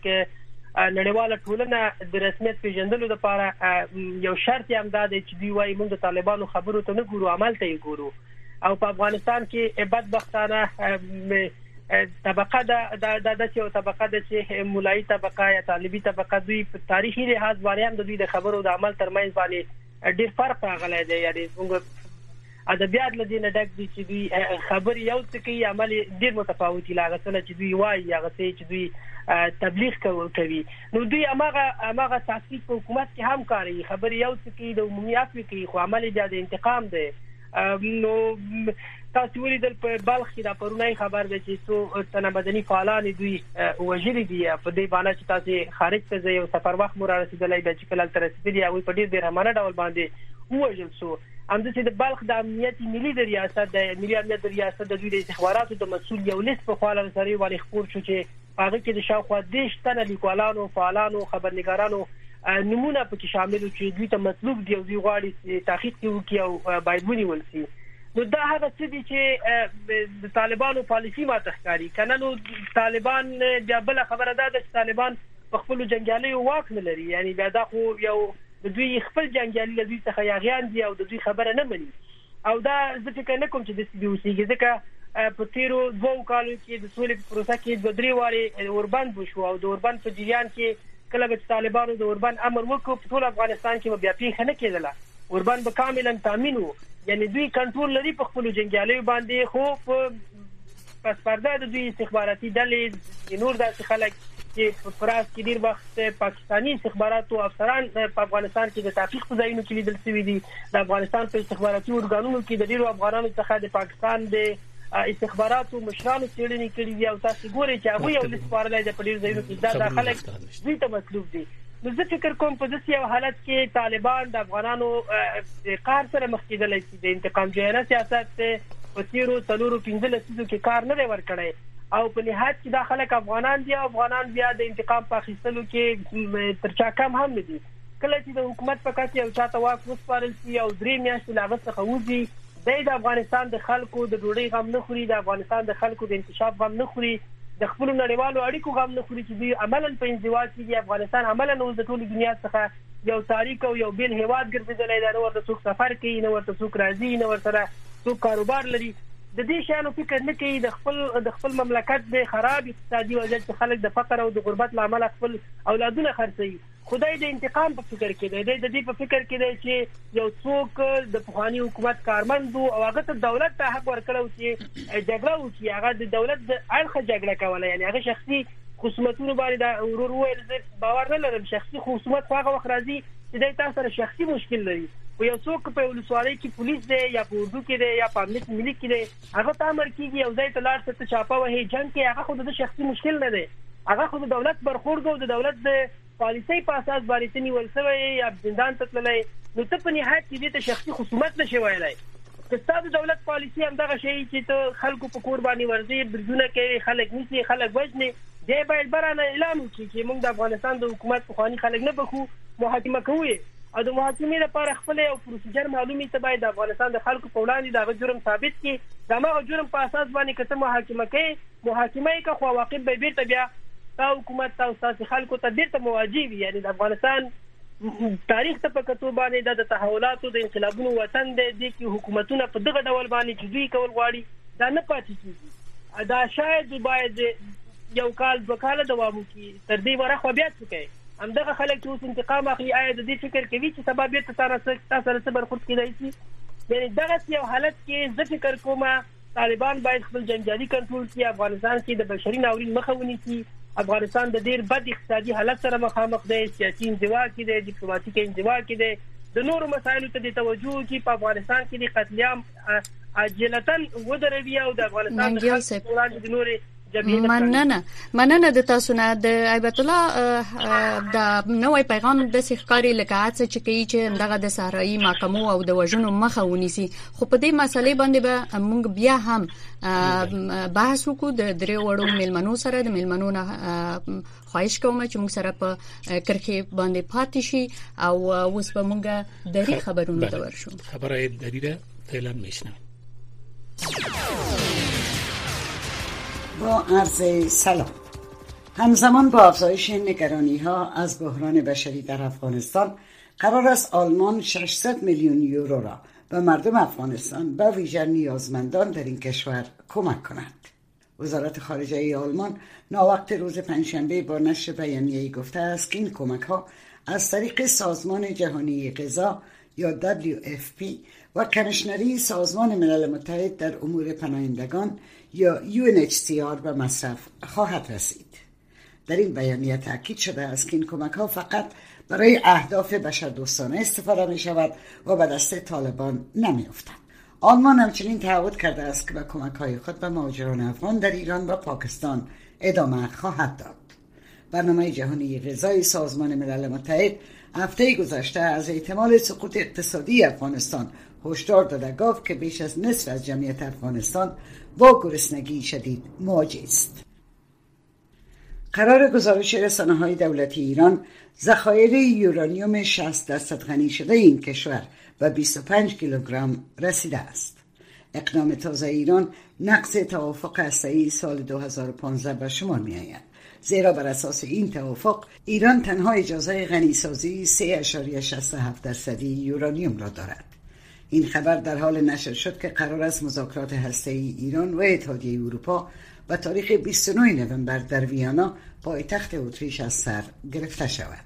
نړیواله ټولنه د رسمیت پیژندلو لپاره یو شرط هم دا دی چې دوی وايي موږ د طالبانو خبرو ته نه ګورو، عمل ته یې ګورو. او په افغانستان کې بدبختانه طبقه د چې طبقه د چې مولایي طبقه یا طالبي طبقه دوی په تاریخي لحاظ باندې هم د دوی د خبرو د عمل ترمنځ باندې ډېر فرق راغلی دی. یعنی موږ ادبیات له دې نه ډک دي چې دوی خبرې یو څه کوي، عمل ډېر متفاوت دي له هغه څه چې دوی وایي، هغه څه چې دوی تبلیغ کوي. نو دوی هماغه تحقیق په حکومت کې هم کوي، خبرې یو څه کوي، د عمومي عفو کوي، خو عمل بیا د انتقام دی. نو تاسو ولیدل په بلخ کې دا پرونی خبر ده چې څو تنه مدني فعالان دوی وژلي دي په دې باندې چې تاسو خارج ته ځئ او سفر وخت مو را رسیدلی د چې کله تر رسیدلی او په ډېر بیرحمانه ډول باندې وژل شو. همداسې د بلخ د امنیت ملي د ریاست د ملي امنیت د ریاست د دوی د استخباراتو د مسؤل یو لیست په خواله سره باندې خپور شو چې هغه کې د شاوخوا 10 تنه لیکوالانو، فعالانو، خبرنګارانو نمونه پکې شامل چې دوی ته مطلوب دی او دوی غواړي تحقیق وکړي او باید ونیول شي. نو دا هغه څه دي چې د طالبانو پالیسي ما تخکاری کنه. نو طالبان بیا بل خبره ده چې طالبان په خپل جنگیالیو واک نه لري، یعنی بیا دا خو یو د دوی خپل جنگیالي له دوی څخه یاغیان دي او د دوی خبره نه مني. او دا زه فکر نه کوم چې د سي بي او سي ځکه په تیرو 2 کالو کې د سولې په پروسه کې د 3 واري اوربند وشو او د اوربند په جریان کې کله چې طالبانو د اوربند امر وکړ په ټول افغانستان کې بیا پیښه نه کېدله. اوربند به کاملا تامین وو، یعنی دوی کنټرول لري په خپل جنگیالیو باندې، خو پس پرده د دوی استخباراتي ډلې نور داسې خلک چې په فراس کې ډیر وخت پاکستاني استخباراتو افسران په افغانستان کې د تحقیق په ځایونو کې لیدل شوي دي. د افغانستان په استخباراتي ارګانونو کې د ډیرو افغانانو څخه د پاکستان د استخباراتو مشرانو څېړنې کړې دي او تاسو ګورئ چې هغه یو لیست پارلای د په ډیرو ځایونو کې دا خلک دوی ته مطلوب دي. نو زه فکر کوم په داسې یو حالت کې طالبان د افغانانو د قهر سره مخ کېدلی شي. د انتقام جوړانه سیاست په تیرو 4-15 لسیزو کې کار نه دی ورکړی او په نهایت کې دا خلک افغانان دي او افغانان بیا د انتقام په اخیستلو کې تر چا کم هم نه دي. کله چې د حکومت په کچه یو چاته واک وسپارل شي او 3 میاشتې له هغه څخه وځي، د افغانستان د خلکو د ډوډۍ غم نه خوري، د افغانستان د خلکو د انکشاف غم نه خوري، د خپل نړیوالو اړیکو غم نه خوري چې دوی عملاً په انزوا کې دي. افغانستان عملاً اوس د ټولې دنیا څخه یو تاریخ او یو بیل هیواد ګرځېدلی دی. نه ورته څوک سفر کوي، نه ورته څوک راځي، نه ورسره څوک کاروبار لري. د دې شیانو فکر نه کوي. د خپل مملکت د خراب اقتصادي وضعیت چې خلک د فقر او د غربت له امله خپل اولادونه خرڅوي، خدای د انتقام په فکر کې دی. د دې په فکر کې دی چې یو څوک د پخوانی حکومت کارمند او هغه ته دولت ته حق ورکړو چې جګړه وکړي، هغه د دولت د اړخه جګړه کوله، یعنی هغه شخصي خصومتونو باندې دا ورور ویل زه باور نه لرم. شخصي خصومت خو هغه وخت راځي چې د تاسو سره شخصي مشکل لري. او یو څوک په ولسوالۍ کې پولیس دی یا په اردو کې دی یا په امنیت ملي کې دی، هغه ته امر کیږي او ځای ته لاړ څه چاپه وهي جنگ کې، هغه خو د شخصي مشکل نه دی، هغه خو د دولت برخورد او د دولت د پالیسي په اساس باندې تنیول شوی یا زندان ته تللی. نو ته په نهایت کې د شخصي خصومت نشي ویلای. که ستاسو دولت پالیسي هم دغه شی چې ته خلکو په کور باندې ورځي، برجونه کوي، خلک نیسي، خلک وژني، دی باید برانه اعلان وکړي چې موږ د افغانستان د حکومت پخواني خلک نه بخو، محاکمه کوو او د محاکمې لپاره خپل یو پروسیجر معلومي ته باید د افغانستان د خلکو په وړاندې دغه جرم ثابت کړي. دغه جرم په اساس باندې کته محاکمه کوي، محاکمه یې که خو واقع به بیرته بیا تا حکومت او تاسو خلکو ته بیرته مواجه وي. یعنی د افغانستان تاریخ ته په کتو باندې د تحولاتو د انقلابونو وطن دی چې حکومتونه په دغه ډول باندې چې دوی کول غواړي دا نه پاتې کیږي. دا شاید باید یو کال 2 کال دوام وکړي، تر دې ورخه بیا څه کوي. همدغه خلک چې اوس انتقام اخلي، آیا د دې فکر کوي چې سبا بیرته تاسو سره څه برخورد کېدای شي؟ یعنی دغه یو حالت کې زه فکر کوم طالبان باید خپل جنجالي کنټرول کړي، افغانستان کې د بشري ناورین مخه ونیسي. افغانستان د ډیر بد اقتصادي حالت سره مخامخ دی، سیاسي انزوا کې دی، ډیپلوماټیک انزوا کې دی. د نورو مسایلو ته توجه کې په افغانستان کې د قتل عام عاجلتاً ودروي او د افغانستان د نورې مننه د تاسو نه د ایبت الله د نوې پیغام د سیخکاری لکه چې کوي چې دغه د صحرایي محکمو او د وژنو مخه ونیسي خو په دې مسلې باندې به موږ بیا هم بحث وکړو د درې وړو ملمنو سره د ملمنو نه خواهش کوم چې موږ سره په کرخي باندې پاتې شي او اوس به موږ درې خبرونو ته ورشو. خبره دریده فعلا میشنم. با عرض سلام. همزمان با افزایش نگرانی‌ها از بحران بشری در افغانستان قرار است آلمان 600 میلیون یورو را به مردم افغانستان به ویژه نیازمندان در این کشور کمک کند. وزارت خارجه آلمان ناوقت روز پنجشنبه با نشر بیانیه‌ای گفته است که این کمک‌ها از طریق سازمان جهانی غذا یا WFP و کمیشنری سازمان ملل متحد در امور پناهندگان یا UNHCR به مصرف خواهد رسید. در این بیانیه تاکید شده است که این کمک‌ها فقط برای اهداف بشردوستانه استفاده می شود و به دست طالبان نمی افتد. آلمان همچنین تعهد کرده است که به کمک‌های خود به مهاجران افغان در ایران و پاکستان ادامه خواهد داد. برنامه جهانی غذای سازمان ملل متحد هفته گذشته از احتمال سقوط اقتصادی افغانستان هشدار داده گفت که بیش از نصف از جمعیت افغانستان با گرسنگی شدید مواجه است. قرار گزارش رسانه‌های دولتی ایران ذخایر یورانیوم 60% غنی شده این کشور به 25 کیلوگرم رسیده است. اقدام تازه ایران نقض توافق هسته‌ای سال 2015 به شمار می‌آید. زیرا بر اساس این توافق ایران تنها اجازه غنیسازی 3.67% یورانیوم را دارد. این خبر در حال نشر شد که قرار است مذاکرات هسته‌ای ایران و اتحادیه اروپا به تاریخ 29 نوامبر در ویانا پایتخت اتریش از سر گرفته شود.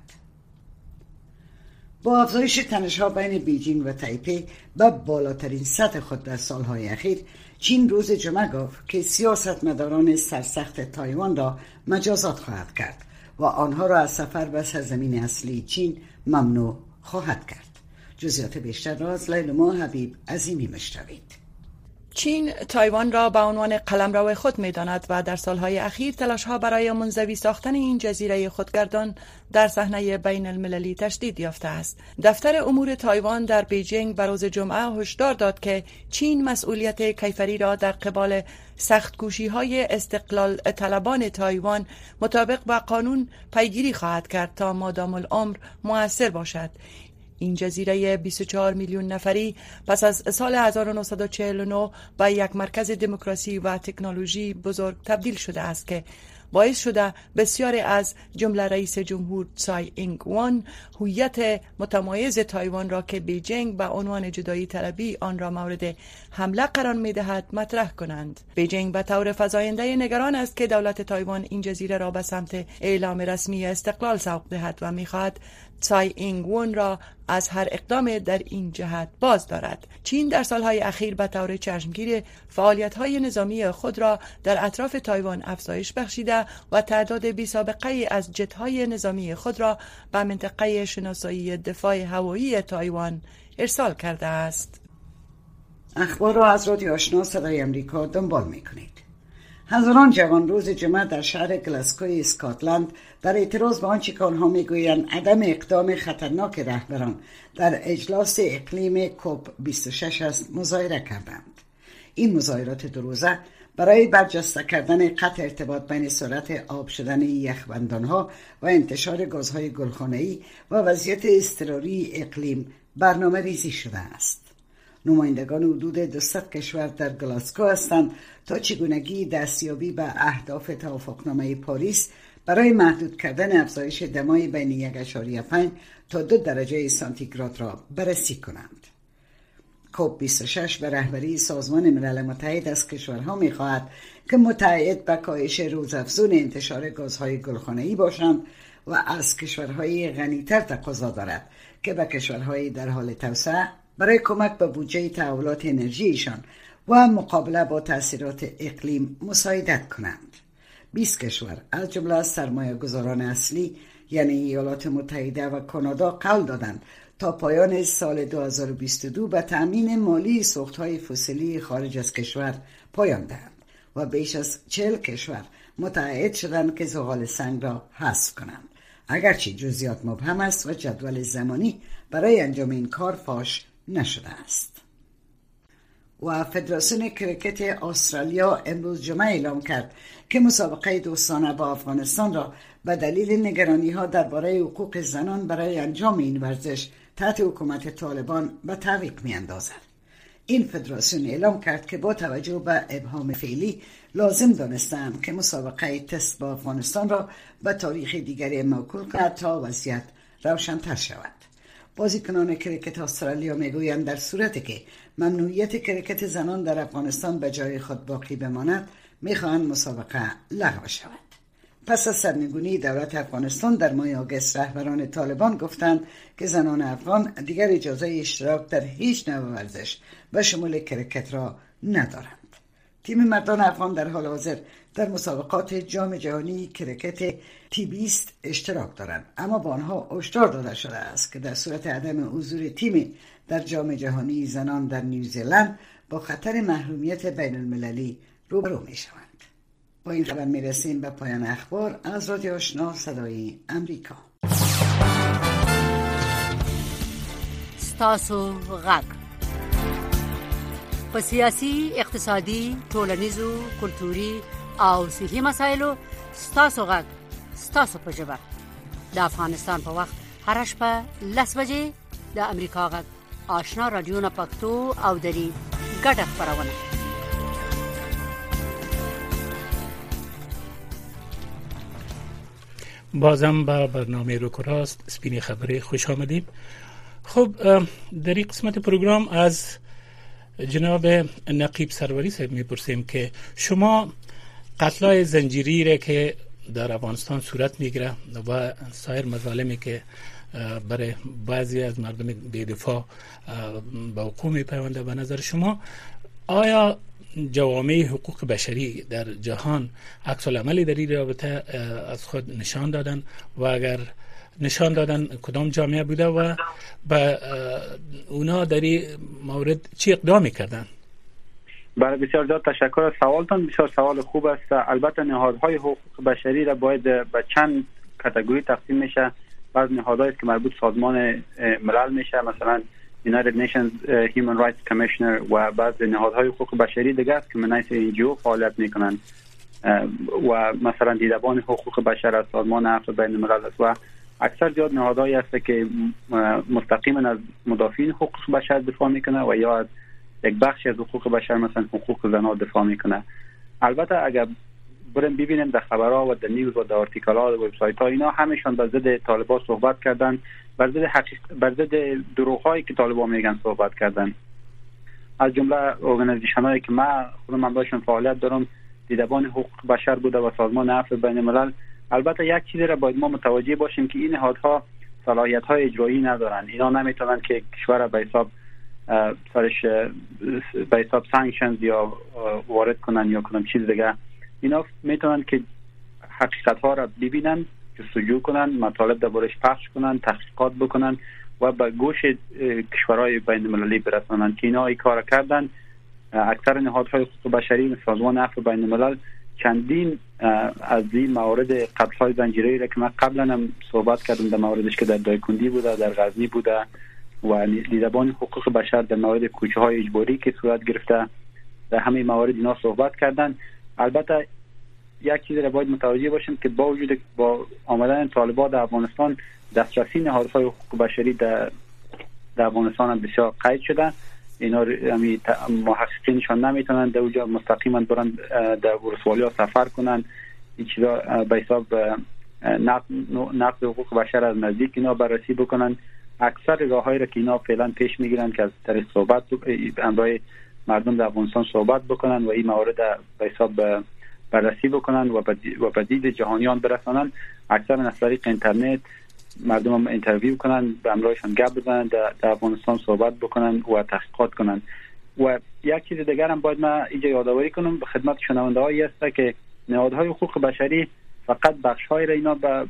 با افزایش تنش‌ها بین بیجینگ و تایپی به بالاترین سطح خود در سالهای اخیر، چین روز جمعه گفت که سیاستمداران سرسخت تایوان را مجازات خواهد کرد و آنها را از سفر به سرزمین اصلی چین ممنوع خواهد کرد. جزئیات بیشتر را از لیلما حبیب عظیمی مشنوید. چین تایوان را به عنوان قلمرو خود می‌داند و در سالهای اخیر تلاش‌ها برای منزوی ساختن این جزیره خودگردان در صحنه بین المللی تشدید یافته است. دفتر امور تایوان در بیجینگ به روز جمعه هشدار داد که چین مسئولیت کیفری را در قبال سخت‌کوشی‌های استقلال طلبان تایوان مطابق با قانون پیگیری خواهد کرد تا مادام العمر مؤثر باشد. این جزیره 24 میلیون نفری پس از سال 1949 به یک مرکز دموکراسی و تکنولوژی بزرگ تبدیل شده است که باعث شده بسیاری از جمله رئیس جمهور تسای اینگ وان هویت متمایز تایوان را که بیجینگ به عنوان جدایی طلبی آن را مورد حمله قرار می‌دهد مطرح کنند. بیجینگ به طور فزاینده نگران است که دولت تایوان این جزیره را به سمت اعلام رسمی استقلال سوق دهد و می‌خواهد تسای اینگ وان را از هر اقدام در این جهت باز دارد. چین در سالهای اخیر به طور چشمگیر فعالیت‌های نظامی خود را در اطراف تایوان افزایش بخشیده و تعداد بی‌سابقه‌ای از جت‌های نظامی خود را به منطقه شناسایی دفاع هوایی تایوان ارسال کرده است. اخبار را از رادیو آشنا صدای امریکا دنبال می‌کنید. هزاران جوان روز جمعه در شهر گلاسکوی اسکاتلند در اعتراض به آنچه که آنها میگویند عدم اقدام خطرناک رهبران در اجلاس اقلیم کوپ 26 است مظاهره کردند. این مظاهرات دو روزه برای برجسته کردن قطع ارتباط بین سرعت آب شدن یخبندانها و انتشار گازهای گلخانه‌ای و وضعیت اضطراری اقلیم برنامه ریزی شده است. نمایندگان حدود 200 کشور در گلاسکو هستند تا چگونگی دستیابی به اهداف توافقنامه پاریس برای محدود کردن افزایش دمای بین 1.5 تا 2 درجه سانتیگراد را بررسی کنند. کوپ 26 به رهبری سازمان ملل متحد از کشورها می‌خواهد که متعهد به کاهش روزافزون انتشار گازهای گلخانه‌ای باشند و از کشورهای غنی‌تر تقاضا دارد که به کشورهای در حال توسعه برای کمک به بودجه تحولات انرژیشان و مقابله با تأثیرات اقلیم مساعدت کنند. 20 کشور از جمله از سرمایه‌گذاران اصلی یعنی ایالات متحده و کانادا قول دادند تا پایان سال 2022 به تأمین مالی سوخت‌های فسیلی خارج از کشور پایان دهند. و بیش از 40 کشور متعهد شدند که زغال سنگ را حذف کنند. اگرچه جزئیات مبهم است و جدول زمانی برای انجام این کار فاش نشده است. و فدراسیون کریکت استرالیا امروز جمعه اعلام کرد که مسابقه دوستانه با افغانستان را به دلیل نگرانی‌ها درباره حقوق زنان برای انجام این ورزش تحت حکومت طالبان به تعویق می‌اندازد. این فدراسیون اعلام کرد که با توجه به ابهام فعلی لازم دانستند که مسابقه تست با افغانستان را به تاریخ دیگری موکول کنند تا وضعیت روشن‌تر شود. بازیکنان کریکت استرالیا میگویند در صورتی که ممنوعیت کریکت زنان در افغانستان به جای خود باقی بماند میخواهند مسابقه لغو شود. پس از سرنگونی دولت افغانستان در ماه آگوست رهبران طالبان گفتند که زنان افغان دیگر اجازه اشتراک در هیچ نوع ورزش به شمول کریکت را ندارند. تیم مردان افغان در حال حاضر در مسابقات جام جهانی کریکت تی20 اشتراک دارند، اما با آنها هشدار داده شده است که در صورت عدم حضور تیم در جام جهانی زنان در نیوزیلند با خطر محرومیت بین المللی روبرو می شوند. با این خبر می رسیم به پایان اخبار از رادیو آشنا صدای امریکا. ستاسو غږ په سیاسي، اقتصادي، ټولنیزو، کلتوري او صحي مسایلو ستاسو غږ ستاسو په ژبه د افغانستان په وخت هر شپه 10 بجې د امریکا غږ آشنا رادیو نه پښتو او دری ګډه خبرونه. بازم به برنامه روکو راست سپین خبری خوش آمدید. خب در این قسمت پروگرام از جناب نقیب سروری صاحب میپرسیم که شما قتلای زنجیری را که در افغانستان صورت میگیره و سایر مظالمی که برای بعضی از مردم بی‌دفاع به وقوع میپیونده، به نظر شما آیا جوامع حقوق بشری در جهان عکس العملی در این رابطه از خود نشان دادن و اگر نشان دادن کدام جامعه بوده و به اونا در این مورد چی اقدامی کردن؟ برای بسیار زیاد تشکر از سوالتان. بسیار سوال خوب است. البته نهادهای حقوق بشری را باید به چند کاتگوری تقسیم میشه. بعض نهادهایی که مربوط سازمان ملل میشه، مثلا United Nations Human Rights Commissioner، و بعض نهادهای حقوق بشری دیگه است که منایس NGO فعالیت میکنن و مثلا دیدبان حقوق بشر از سازمان عفو بین الملل است و اکثر زیاد نهادهایی است که مستقیما از مدافعین حقوق بشر دفاع میکنه و یا از یک بخشی از حقوق بشر مثلا حقوق زنان دفاع میکنه. البته اگر بریم ببینیم در خبرها و در نیوز و در آرتیکل‌ها و وبسایت‌ها، اینا همشون به ضد طالبان صحبت کردن، بر ضد دروغ‌هایی که طالبان میگن صحبت کردن. از جمله ارگانیزیشن‌هایی که خودم باشون فعالیت دارم، دیدبان حقوق بشر بوده و سازمان عفو بین الملل. البته یک چیزی را باید ما متوجه باشیم که این نهادها صلاحیت‌های اجرایی ندارن. اینا نمیتونن که کشور را به حساب سانکشنز یا وارد کنن یا کدام چیز دیگه. اینا میتونن که حقیقت‌ها را ببینن، جستجو کنن، مطالب دربارش پخش کنن، تحقیقات بکنن و به گوش کشورهای بین المللی برسانن که اینا این کار کردن. اکثر نهادهای حقوق بشری مثل سازمان عفو بین الملل چندین از این موارد قتل‌های زنجیره‌ای را که من قبلا هم صحبت کردم در موردش که در دایکندی بوده، در غزنی بوده و دیدبان حقوق بشر در مورد کوچه‌های اجباری که صورت گرفته، در همه موارد اینا صحبت کردن. البته یک چیز را باید متوجه باشیم که با وجود با آمدن طالبان در افغانستان، دسترسی نهادهای حقوق بشری در افغانستان هم بسیار قید شده. اینا محققینشان نمیتونن در اونجا مستقیما برن در ولسوالی‌ها سفر کنن، این چیزا به حساب نقض حقوق بشر از نزدیک اینا بررسی بکنن. اکثر راههایی را که اینا فعلا پیش میگیرن که از طریق صحبت همراه مردم در افغانستان صحبت بکنن و این موارد به حساب بررسی بکنن و به دید جهانیان برسانن. اکثر از طریق اینترنت مردم هم اینترویو کنن، به همراهشان گپ بزنن، در افغانستان صحبت بکنن و تحقیقات کنن. و یک چیز دیگر هم باید من اینجا یادآوری کنم به خدمت شنونده‌هایی است که نهادهای حقوق بشری فقط بخش‌های را اینا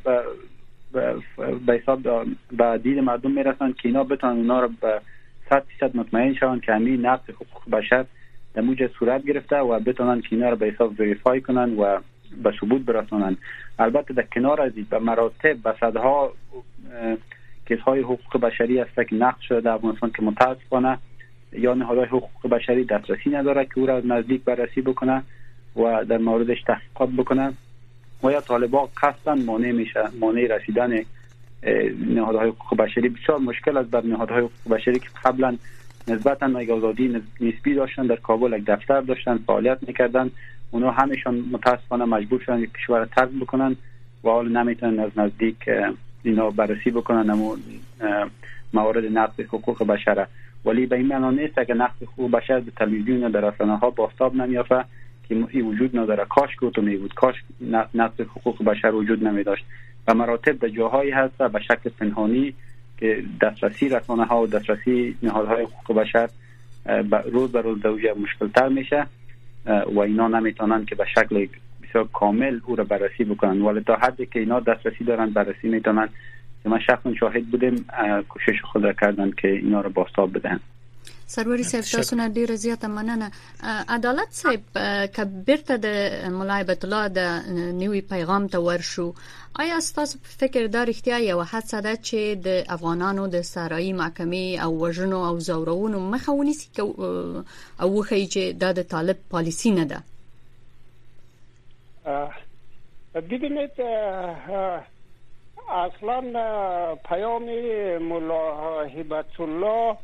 به حساب به دید مردم میرسن که اینا بتونن اونا را به 100% مطمئن شون که همین نقض حقوق بشر در موجه صورت گرفته و بتونن که اینا رو به حساب وریفای کنن و به ثبوت برسونن. البته در کنار از این به مراتب به صدها کیس‌های حقوق بشری است که نقض شده در افغانستان که متاسفانه یا نهادهای حقوق بشری دسترسی نداره که او را از نزدیک بررسی بکنه و در موردش تحقیقات بکنه و یا طالبان قصداً مانع رسیدن نهادهای حقوق بشری. بسیار مشکل است بر نهادهای حقوق بشری که قبلا نسبتاً آزادی نسبی داشتن، در کابل یک دفتر داشتن، فعالیت میکردن، اونا همشون متاسفانه مجبور شدن یک کشور را ترک بکنن و حالا نمیتونن از نزدیک اینا بررسی بکنن اما موارد نقض حقوق بشر. ولی به این معنی نیست که نقض حقوق بشر در تلویزیون یا در رسانه‌ها بازتاب نمیافته که این وجود نداره. کاش که تو میبود، کاش نقض حقوق بشر وجود نمیداشت. و مراتب در جاهایی هست به شکل پنهانی که دسترسی رسانه‌ها و دسترسی نهادهای حقوق بشر روز به روز دوجه مشکل‌تر میشه و اینا نمیتونن که به شکل بسیار کامل او را بررسی بکنن. ولی تا حدی که اینا دسترسی دارن بررسی میتونن که من شخصا شاهد بودم کوشش خود را کردن که اینا را بازتاب بدن. سروري صاحب تاسو نه ډیره زیاته مننه. عدالت صاحب که بیرته د ملا هیبت الله د نیوی پیغام ته ورشو، آیا تاسو فکر دا رښتیا یو حادثه ده چې د افغانانو د سرایي محکمې او وژنو او زورونو مخه ونیسي او وښیي چې دا د طالب پالیسی نه ده؟ ببینید اصلا پیام ملا هیبت الله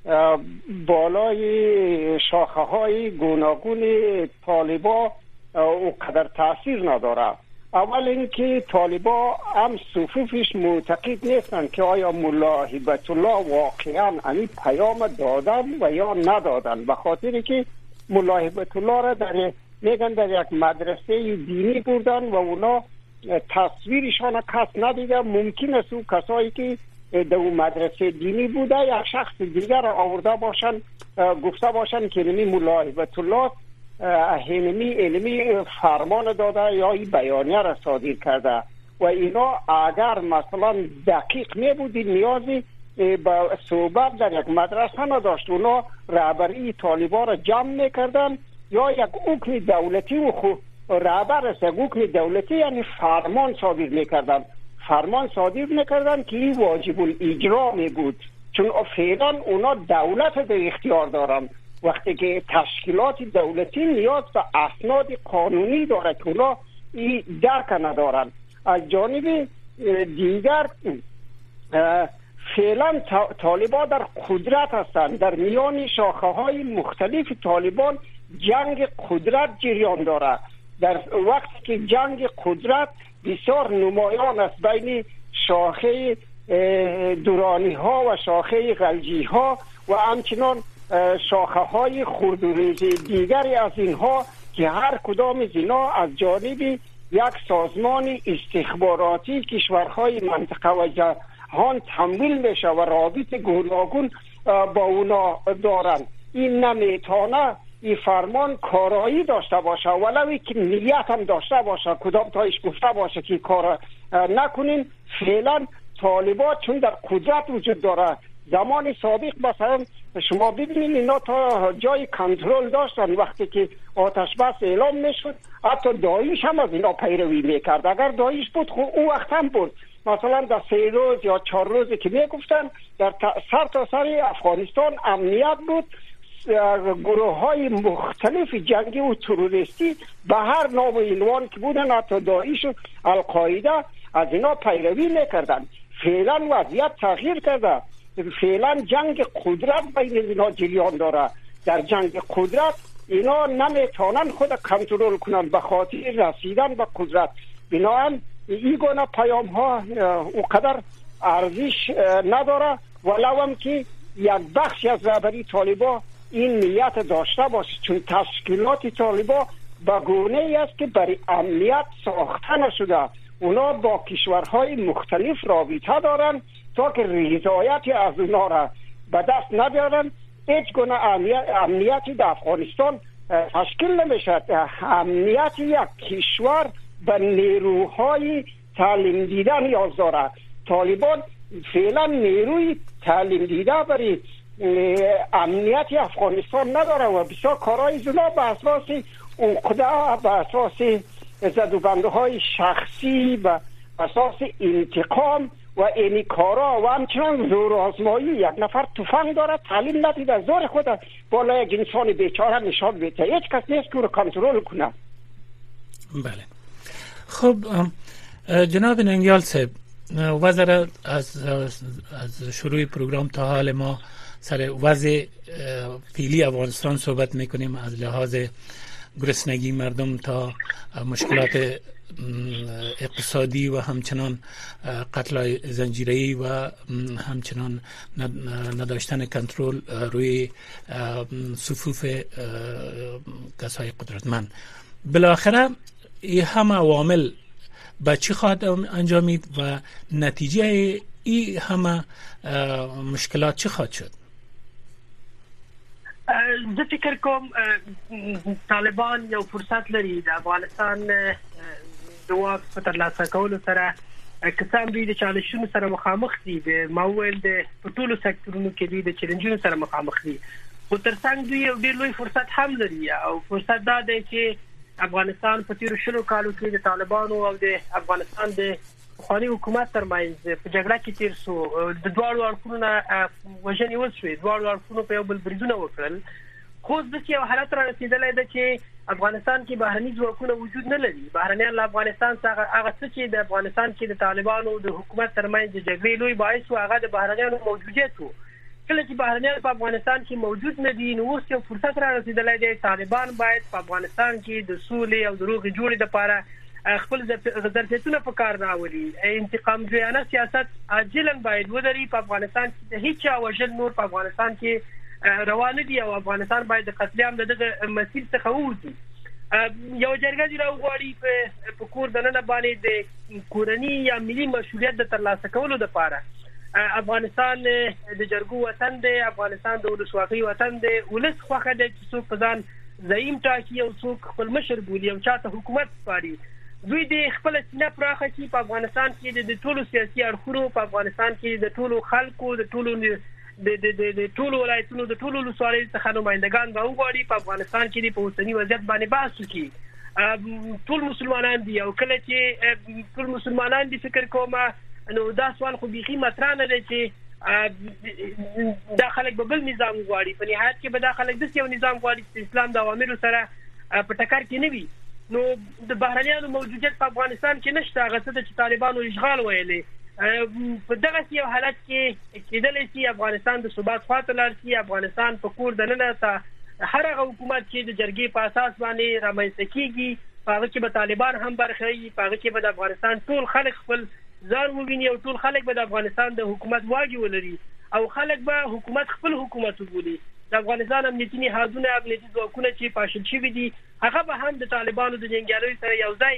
بالای شاخه های گوناگون طالبا اونقدر تاثیر نداره. اول اینکه طالبا هم صفوفش معتقد نیستن که آیا ملا هیبت الله واقعا این پیام دادن و یا ندادن، به خاطری که ملا هیبت الله را میگن در یک مدرسه دینی بردن و اونا تصویرشان کس ندیده. ممکن است او کسایی که در اون مدرسه دینی بوده یک شخص دیگر را آورده باشن گفته باشن که اینمی ملا هیبت الله علمی فرمان داده یا این بیانیه را صادر کرده و اینا اگر مثلا دقیق می بودی نیازی به صحبت در یک مدرسه نداشت. اونا رهبری طالبان را جمع میکردن یا یک حکم دولتی و رهبر است یک حکم دولتی یعنی فرمان صادر میکردن که این واجب الاجرا می بود، چون فعلا اونا دولت در اختیار دارن. وقتی که تشکیلات دولتی نیاز به اسناد قانونی داره که اونا این درک ندارن. از جانب دیگر فعلا طالبان در قدرت هستند. در میان شاخه های مختلف طالبان جنگ قدرت جریان داره. در وقتی که جنگ قدرت بسیار نمایان است بین شاخه دورانی ها و شاخه غلجی ها و همچنان شاخه های خردوریز دیگری از اینها که هر کدام از اینا از جانب یک سازمان استخباراتی کشورهای منطقه و جهان تمویل میشه و رابط گوناگون با اونا دارن. این نمیتونه این فرمان کارایی داشته باشه ولو که نیت هم داشته باشه، کدام تایش گفته باشه که کار نکنین. فعلا طالبان چون در قدرت وجود داره، زمان سابق مثلا شما ببینید اینا تا جای کنترل داشتن، وقتی که آتش بس اعلام میشد حتی داعش هم از اینا پیروی میکرد. اگر داعش بود خب او وقت هم بود. مثلا در 3 روز یا 4 روزی که میگفتن در سر تا سر افغانستان امنیت بود، گروه های مختلف جنگی و تروریستی به هر نام و عنوان که بودن حتی داعش و القاعده از اینا پیروی میکردن. فعلا وضعیت تغییر کرده. فعلا جنگ قدرت بین اینا جریان داره. در جنگ قدرت اینا نمیتونن خود کنترل کنن به خاطر رسیدن به قدرت. بنابراین این گونه پیام ها اونقدر ارزش نداره ولو هم که یک بخشی از رهبری طالبان این نیت داشته باشه، چون تشکیلات طالبان به گونه ای است که برای امنیت ساخته نشده. اونا با کشورهای مختلف رابطه دارن تا که رضایتی از اونا را به دست ندارن. هیچ گونه امنیتی در افغانستان تشکیل نمیشه. امنیت یک کشور به نیروهای تعلیم دیده نیاز داره. طالبان فعلا نیروی تعلیم دیده برای امنیت افغانستان نداره و بسیار کارهای زنا به اساس عقده، به اساس زدوبندهای شخصی، به اساس انتقام و اینی کارا و همچنان زور آزمایی. یک نفر تفنگ داره، تعلیم ندیده، زور خود بالا یک انسان بیچاره نشان بده، هیچ کس نیست که او رو کنترل کنه. بله. خب جناب ننگیال صاحب، وزیر از شروع پروگرام تا حال ما سر وضع فعلی افغانستان صحبت میکنیم، از لحاظ گرسنگی مردم تا مشکلات اقتصادی و همچنان قتل زنجیره‌ای و همچنان نداشتن کنترل روی صفوف کسای قدرتمند. بالاخره این همه عوامل به چی خواهد انجامید و نتیجه این همه مشکلات چی خواهد شد؟ زه فکر کوم طالبان یو فرصت لري د افغانستان د واک په ترلاسه کولو سره کسان دوی د چالشونو سره مخامخ دي. د ماویل د ټولو سکتورونو کې دوی د چیلنجونو سره مخامخ دي، خو ترڅنګ دوی یو ډېر لوی فرصت هم لري او فرصت دا دی چې افغانستان په تیرو شلو کالو کې د طالبانو او د افغانستان د خاني حکومت ترمنځ په جګړه کې تیر سو، د دواړو اړخونو نه وژنې وشوې، دواړو اړخونو په یو بل بریدونه وکړل. خو د یو حالت را رسیدلی دی چې افغانستان کې بهرني ځواکونه وجود نه لري. بهرنیان له افغانستان څخه هغه څه چې د افغانستان کې د طالبانو د حکومت ترمنځ د جګړې لوی باعث و، هغه د بهرنیانو موجودیت و. کله چې بهرنیان په افغانستان کې موجود نه دي، نو اوس یو فرصت را رسیدلی دی. طالبان باید په افغانستان کې د سولې او د روغې جوړې لپاره خپل ظرفیتونه په کار راولي. انتقام جویانه سیاست عاجلا باید ودري. په افغانستان کې د هیڅ چا وژل نور په افغانستان کې روان دي او افغانستان باید د قتل عام دغه مسیر څخه ووځي. یو جرګه دی راوغواړي په کور دننه باندې د کورنی یا ملي مسؤلیت د ترلاسه کولو لپاره. افغانستان د جرګو وطن دی، افغانستان د ولسواکۍ وطن دی. ولس خوښه دی چې څوک په ځان زعیم ټاکي او څوک خپل مشر بولي او چاته حکومت سپاري. دوی د خپل سینه پراخه چې په افغانستان کې د ټولو سیاسي اړخونو، په افغانستان کې د ټولو خلکو، د ټولو ولایتونو، د ټولو ولسوالیو څخه نمائندگان به وغواړي په افغانستان کې په اوسني وضعیت باندې بحث وکړي. ټول مسلمانان دي او کله چې ټول مسلمانان دي فکر کوم نو دا سوال خو بيخي مطرح نه دی چې دا خلک به بل نظام غواړي. په نهایت کې به دا خلک د یو نظام غواړي چې اسلام د اوامرو سره په ټکر کې نه وي. نو د بهرنیانو موجودیت په افغانستان کې نشته. هغه څه چې طالبانو اشغال ویلي په دغه یو حالت کې کېدلی شي افغانستان د ثبات خواته لاړ شي. افغانستان په کور دننه ته هر هغه حکومت چې د جرګې په اساس باندې رامنځته کیږي، په هغه کې به طالبان هم برخه وي، په هغه کې به د افغانستان ټول خلک خپل ځان وویني او ټول خلک به د افغانستان د حکومت واګي ولري او خلک به حکومت خپل حکومت وبولي. د افغانستان امنیتي نهادونه، امنیتي ځواکونه چې پاشل شوي دي، هغه به هم د طالبانو د جنګیالیو سره یو ځای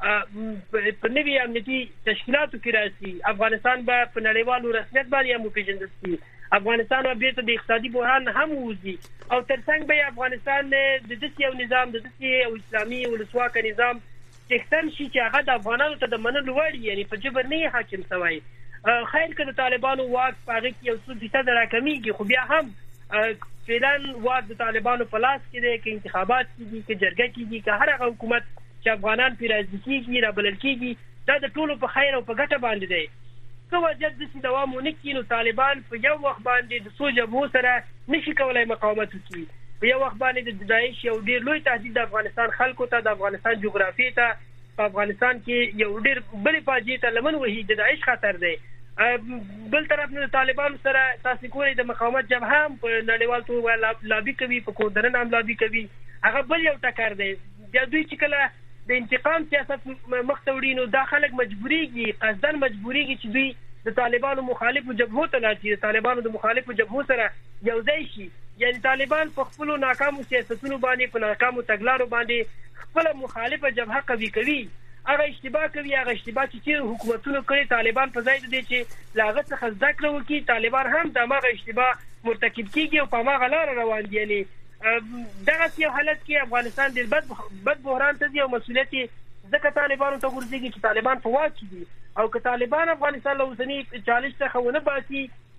په نوي امنیتي تشکیلاتو کې راشي. افغانستان به په نړیوالو رسمیت باندې هم وپېژندل شي. افغانستان به بیرته د اقتصادي بحران هم ووځي او ترڅنګ به افغانستان د داسې یو نظام، د داسې یو اسلامي ولسواکه نظام څښتن شي چې هغه د افغانانو ته د منلو وړ یعنی په جبر نه حاکم شوی. خیر که د طالبانو واک په هغه کې یو څه فیصد راکمیږي، خو بیا هم فعلا واک د طالبانو په لاس کې دی. که انتخابات کېږي، که جرګه کېږي، که هر هغه حکومت چې افغانان پرې راضي کېږي، رابلل کېږي، دا د ټولو په خیر او په ګټه باندې دی. که وضعیت داسې دوام ونه کړي نو طالبان په یو وخت باندې د څو جبهو سره نشي کولی مقاومت وکړي. په یو وخت باندې د داعش یو ډېر لوی تهدید د افغانستان خلکو ته، د افغانستان جغرافیې ته، په افغانستان کې یو ډېر بلې فاجعې ته لمن وهي. د داعش خطر دی. بل طرف نه د طالبانو سره تاسو ګورئ د مقاومت جبهه هم په نړیوال توګه لابي کوي، په کور دننه هم لابي کوي. هغه بل یو ټکر دی. بیا دوی چې کله د انتقام سیاست مخ ته وړي نو دا خلک مجبورېږي، قصدن مجبورېږي چې دوی د طالبانو مخالفو جبهو ته لاړ شي، د طالبانو د مخالفو جبهو سره یو ځای شي. یعنی طالبان په خپلو ناکامو سیاستونو باندې، په ناکامو تګلارو باندې خپله مخالفه جبهه قوي کوي. هغه اشتباه کوي، هغه اشتباه چې حکومتونو کړي، طالبان په ځای دی چې له هغه څخه زده کړه وکړي، طالبان هم د هماغه اشتباه مرتکب کېږي او په هماغه لاره روان دي. یعنې دغسې یو حالت کې افغانستان ډېر بد بحران ته ځي او مسؤلیت یې ځکه طالبانو ته غورځېږي چې طالبان په واک کې دي. او که طالبان افغانستان له اوسني چالش څخه ونه باسي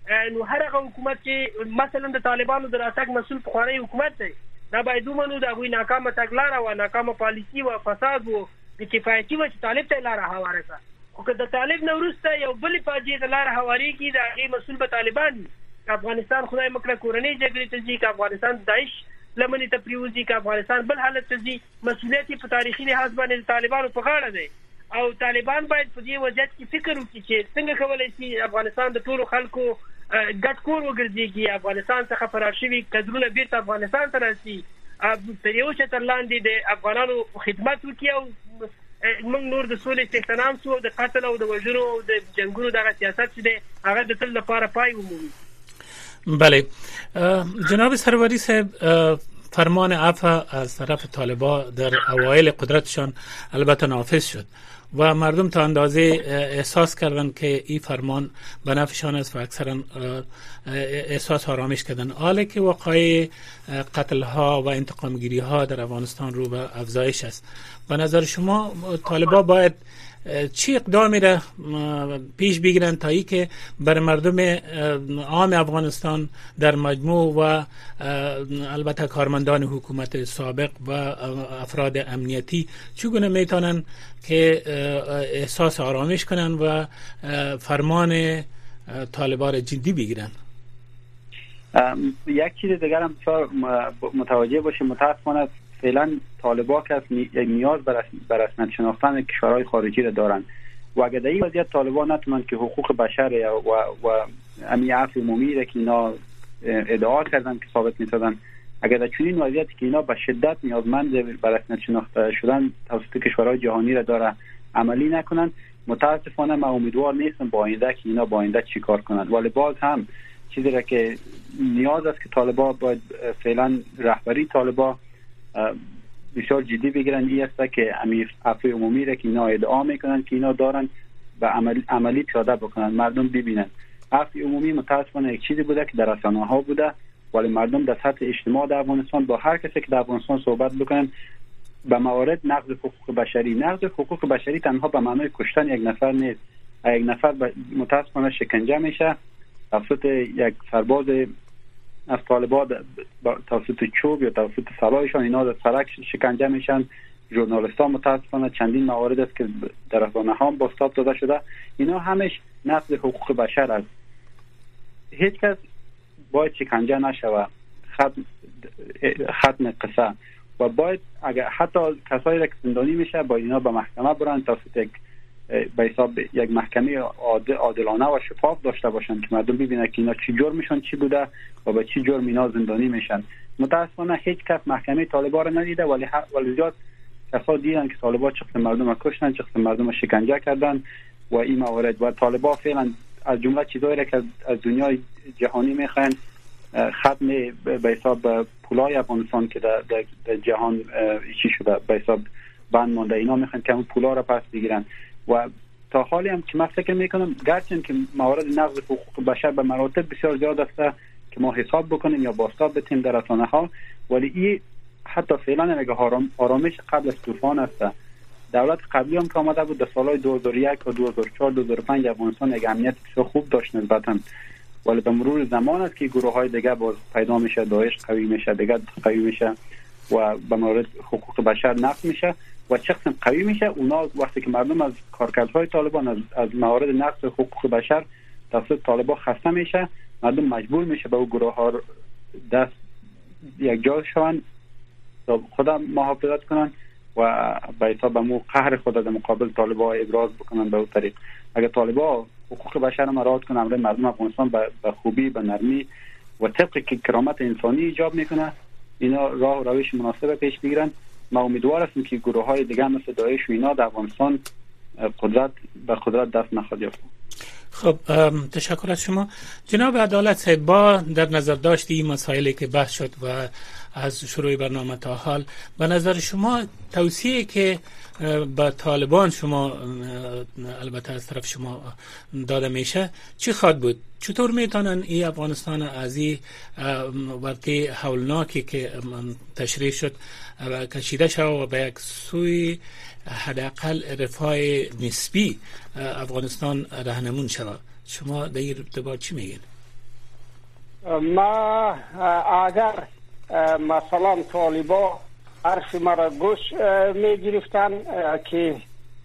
نو هر هغه حکومت چې مثلا د طالبانو د راتګ مسؤل خواني حکومت دی دا باید ومنو دا غوي ناکامه تګلاره او ناکامه پالیسی او فساد او د کفایتي و چې طالب ته لار هواره کا خو که د طالب نورسته یو بل فاجعه د لار هواري کی دا غي مسؤل به طالبان افغانستان خدای مکړه کورنۍ جګړې ته ځي که افغانستان داعش لمنې ته پریوزي که افغانستان بل حالت ته ځي مسؤلیت په تاریخي لحاظ باندې طالبانو په غاړه دی او طالبان باید په دې وضعیت کې فکر وکړي چې څنګه کولای شي افغانستان د ټولو خلکو ګډ کور وګرځي افغانستان څخه فرار شوي کډرونه بیرته افغانستان ته راشي تر یو چتر لاندې د افغانانو خدمت وکړي او موږ نور د سولې استحکام سو د قتل او د وژنو او د جنگونو دغه سیاست چې دی هغه د تل لپاره پای ومومي. بله جناب سروری صاحب فرمان عفو از طرف طالبان در اوایل قدرتشان البته نافذ شد و مردم تا اندازه احساس کردند که این فرمان به نفعشان است و اکثرا احساس آرامش کردند. حالا که وقایع قتل ها و انتقام گیری ها در افغانستان رو به افزایش است، به نظر شما طالبان باید چی اقدامی را پیش بگیرن تا ای که بر مردم عام افغانستان در مجموع و البته کارمندان حکومت سابق و افراد امنیتی چگونه میتونن که احساس آرامش کنن و فرمان طالبان را جدی بگیرن؟ یک چیز دیگر هم متوجه باشیم، متاسفانه فعلا طالبان که نیاز بر رسمیت شناختن کشورهای خارجی را دارند و اگر در این وضعیت طالبان نتونن که حقوق بشر و عفو عمومی را که اینا ادعا کردن که ثابت می‌سازن، اگر در چنین وضعیتی که اینا به شدت نیازمند بر رسمیت شناخته شدن توسط کشورهای جهانی را داره عملی نکنن، متاسفانه من امیدوار نیستم با آینده که اینا با آینده چیکار کنند. ولی باز هم چیزی را که نیاز است که طالبان باید فعلا رهبری طالبان بسیار جدی بگیرن این است که عفو عمومی را که اینا ادعا میکنن که اینا دارن و عملی پیاده بکنن، مردم ببینن. عفو عمومی متاسفانه یک چیزی بوده که در رسانه‌ها بوده، ولی مردم در سطح اجتماع در افغانستان با هر کسی که در افغانستان صحبت بکنن به موارد نقض حقوق بشری، نقض حقوق بشری تنها به معنای کشتن یک نفر نیست. یک نفر متاسفانه شکنجه میشه توسط یک سرباز از طالبان، توسط چوب یا توسط سلاحشان اینا در سرک شکنجه میشن. ژورنالیستان متاسفانه چندین موارد است که در رسانه‌ها بازتاب داده شده، اینا همش نقض حقوق بشر است. هیچ کس باید شکنجه نشود، ختم قصه و باید اگر حتی کسایی را که زندانی میشه باید اینا به محکمه برن توسط یک به حساب یک محکمه عادلانه و شفاف داشته باشن که مردم ببینن که اینا چی جرمشون چی بوده و به چی جرم اینا زندانی میشن. متاسفانه هیچ کس محکمه طالبان را ندیده، ولی زیاد کسا دیدن که طالبان چقدر مردم را کشتن، چقدر مردم را شکنجه کردن و این موارد. و طالبان فعلا از جمله چیزایی را که از دنیای جهانی میخوان ختم به حساب پولای افغانستان که در جهان چی شده به حساب بند مانده، اینا میخوان که اون پولا را پس بگیرن. و تا حالی هم که من فکر میکنم گرچند که موارد نقض حقوق بشر به مراتب بسیار زیاد است که ما حساب بکنیم یا بازتاب بدیم در رسانه‌ها، ولی این حتی فعلا میگه آرامش قبل از طوفان است. دولت قبلی هم که آمده بود در سالهای 2001 و 2004 2005 افغانستان یک امنیت بسیار خوب داشت نسبتاً، ولی به مرور زمان است که گروه‌های دیگه باز پیدا میشه، داعش قوی میشه، دیگه قوی میشه و به موارد حقوق بشر نقض میشه و شخص قوی میشه. اونا وقتی که مردم از کارکردهای طالبان از موارد نقض حقوق بشر توسط طالبان خسته میشه، مردم مجبور میشه به اون گروه ها دست یک جا شوند تا خودم محافظت کنن و به حساب مو قهر خود در مقابل طالبان ابراز بکنن. به اون طریق اگر طالبان حقوق بشر مراعات کنن، امر مردم افغانستان به خوبی، به نرمی و طبقی که کرامت انسانی ایجاب میکنه، اینا راه و روش مناسب پیش بگیرن. ما امیدوار هستیم که گروه‌های دیگه مثل داعش و اینا در افغانستان به قدرت دست نخواهد یافت. خب تشکر از شما جناب عدالت صاحب. با در نظر داشت این مسائلی که بحث شد و از شروع برنامه تا حال، به نظر شما توصیه که به طالبان شما البته از طرف شما داده میشه چی خواهد بود؟ چطور میتونن این افغانستان از این وقتی هولناکی که تشریح شد و کشیده شد و به یک سوی حداقل رفاه نسبی افغانستان راهنمون شود؟ شما در این ارتباط چی میگین؟ ما اگر مثلا طالبا حرف مرا گوش میگرفتن که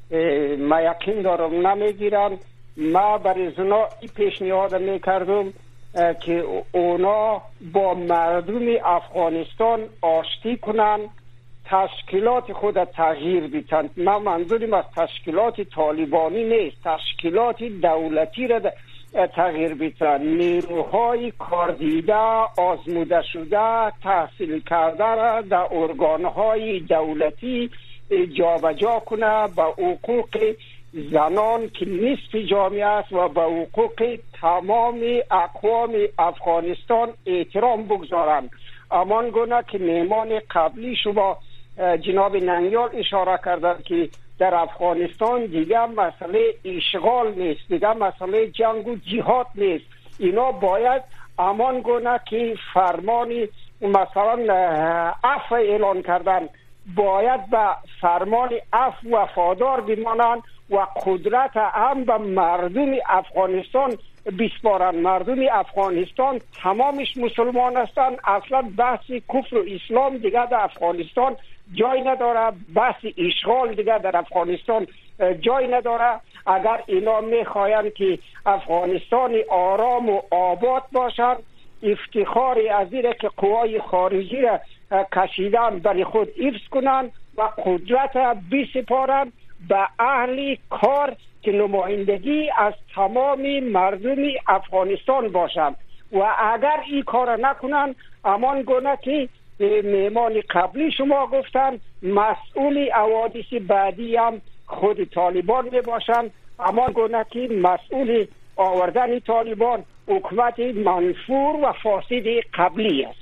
ما یقین دارم نمیگیرن، ما برای زنا این پیشنهاد میکردم که اونا با مردم افغانستان آشتی کنن، تشکیلات خود تغییر بیتن. من منظورم از تشکیلات طالبانی نیست، تشکیلات دولتی را تغییر بیتن. نیروهای کاردیده، آزموده شده، تحصیل کرده را در ارگانهای دولتی جابجا کنه، به حقوق زنان که نصف جامعه است و به حقوق تمام اقوام افغانستان احترام بگذارند. امان گونه که مهمان قبلی شما جناب ننگیال اشاره کردند که در افغانستان دیگه مسئله اشغال نیست، دیگه مسئله جنگ و جهاد نیست. اینا باید امان گونه که فرمانی مثلا عفو اعلان کردن، باید به فرمان عفو وفادار بمانند و قدرت هم به مردم افغانستان بسپارند. مردم افغانستان تمامش مسلمان هستند، اصلا بحث کفر و اسلام دیگه در افغانستان جای نداره، بحث اشغال دیگه در افغانستان جای نداره. اگر اینا میخواین که افغانستان آرام و آباد باشد، افتخاری از اینه که قوای خارجی را کشیدن برای خود حفظ کنند و قدرت بسپارند به اهل کار که نمایندگی از تمام مردم افغانستان باشند. و اگر این کار نکنند، امان گونه که مهمان قبلی شما گفتن، مسئول حوادث بعدی هم خود طالبان می باشند. امان گونه که مسئول آوردن طالبان حکومت منفور و فاسد قبلی است.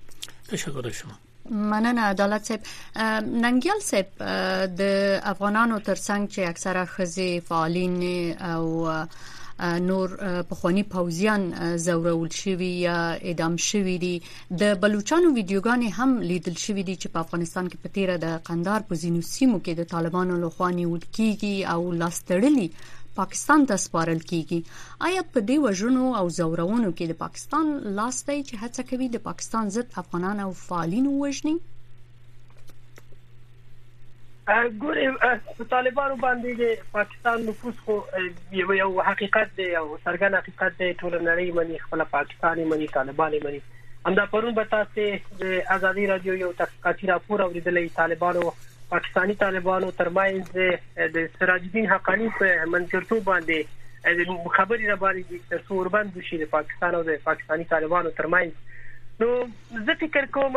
تشکر شما. مننه عدالت صاحب. ننګیال صاحب، د افغانانو ترڅنګ چې اکثره ښځې فعالین او نور پخوانی پوځیان زورول شوی یا اعدام شوی دي، د بلوچستان ویډیوګانې هم لیدل شوی دي چې په افغانستان کې په تیره د قندهار په ځینو سیمو کې د طالبانو لخوا نیول کیږي او لاستړلي پاکستان ته سپارل کیږي. آیا په دې وژنو او زورونو کې د پاکستان لاس دی چې هڅه کوي د پاکستان ضد افغانان او فعالین وژني؟ ګورې په طالبانو باندې د پاکستان نفوذ خو یو حقیقت دی، یو څرګند حقیقت دی. ټول نړۍ مني، خپل پاکستان مني، طالبان مني. همدا پرون به تاسو د ازادي رادیو یو تحقیقاتي راپور اوریدلې، طالبانو پاکستانی طالبانو ترمنځ د سراج الدین حقانی په منځګړیتوب باندې خبرې را باندې د سوربند شي د پاکستان او د پاکستانی طالبانو ترمنځ. نو زه فکر کوم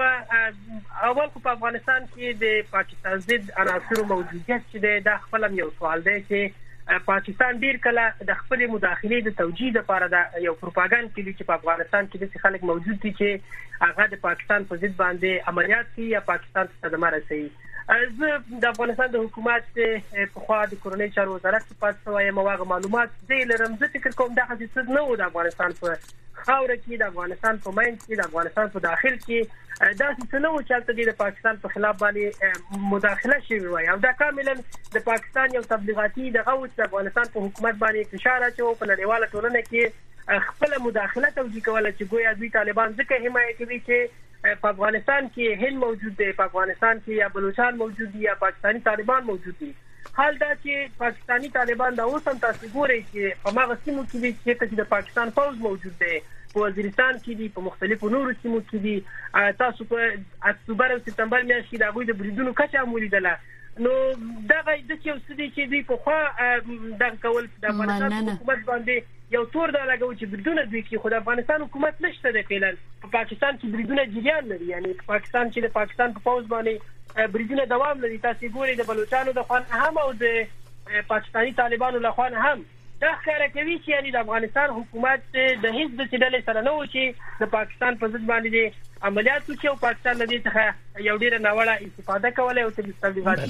اول خو په افغانستان کې د پاکستان ضد عناصر موجودیت چې د خپل یو سوال دی چې پاکستان ډیر کله د خپل مداخله د توجیه لپاره د یو پروپاګاندا کې چې په افغانستان کې د خلک موجود دي چې هغه د پاکستان په ضد باندې عملیات کوي یا پاکستان ته صدمه رسوي. زه د افغانستان د حکومت په خوا د کورنۍ چارو وزارت په پاتې وایم واغه معلومات دی لرم. زه فکر کوم دا څه نه و د افغانستان په خاور کې، د افغانستان په منځ کې، د افغانستان په داخل کې دا څه نه و چې د پاکستان په خلاف باندې مداخله شوی وای او دا کاملا د پاکستان یو تبلیغاتي دغه و چې افغانستان په حکومت باندې فشار اچو په نړیواله ټولنه کې خپل مداخله توجیه کوله چې ګویا دوی طالبان ځکه حمایت کوي چې په افغانستان کې هند موجود دی، په افغانستان کې یا بلوچستان موجود دي یا پاکستانی طالبان موجود دي. حال دا چې پاکستانی طالبان دا اوس هم تاسو ګورئ چې په هغه سیمو کې دي چې د پاکستان فوج موجود دی، په وزیرستان کې دي، په مختلفو نورو سیمو کې دي. تاسو په اکتوبر او سپتمبر میاشت کې د غوي د بریدونو کچه مولیدله. نو دا غي د یو څه دي چې دوی په خوا د کول د افغانستان حکومت باندې یو تور دا لګو چې بریدونه دوی کې خو د افغانستان حکومت نشته د فعلا په پاکستان کې بریدونه جریان لري، یعنی په پاکستان کې د پاکستان په فوج باندې بریدونه دوام لري. تاسو ګورئ د بلوچستان د خوان هم او د پاکستانی طالبانو له خوان هم دا ښکاره کوي چې یعنی د افغانستان حکومت د هیڅ د ډلې سره نه و چې د پاکستان په ضد باندې عملیات وکړي او پاکستان له دې څخه یو ډیره ناوړه استفاده کوله او تبلیغات.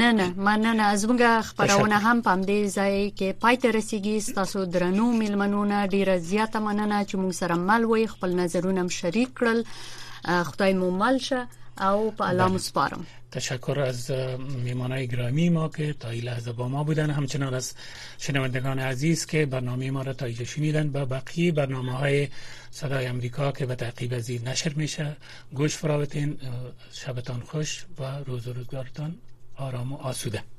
مننه زموږ خبرونه هم په دې ځای کې پای ته رسیږي. تاسو درنو ملمنونه ډیره زیاته مننه چې موږ سره مل وي، خپل نظرونه هم شریک کړل. خدای مو مل شه. او په الله مسپارم. تشکر از میهمانای گرامی ما که تا این لحظه با ما بودن، همچنان از شنوندگان عزیز که برنامه ما را تا اینجا شنیدن. با بقیه برنامه‌های صدای امریکا که به تعقیب از این نشر میشه گوش فراوتین. شبتان خوش و روز و روزگارتان آرام و آسوده.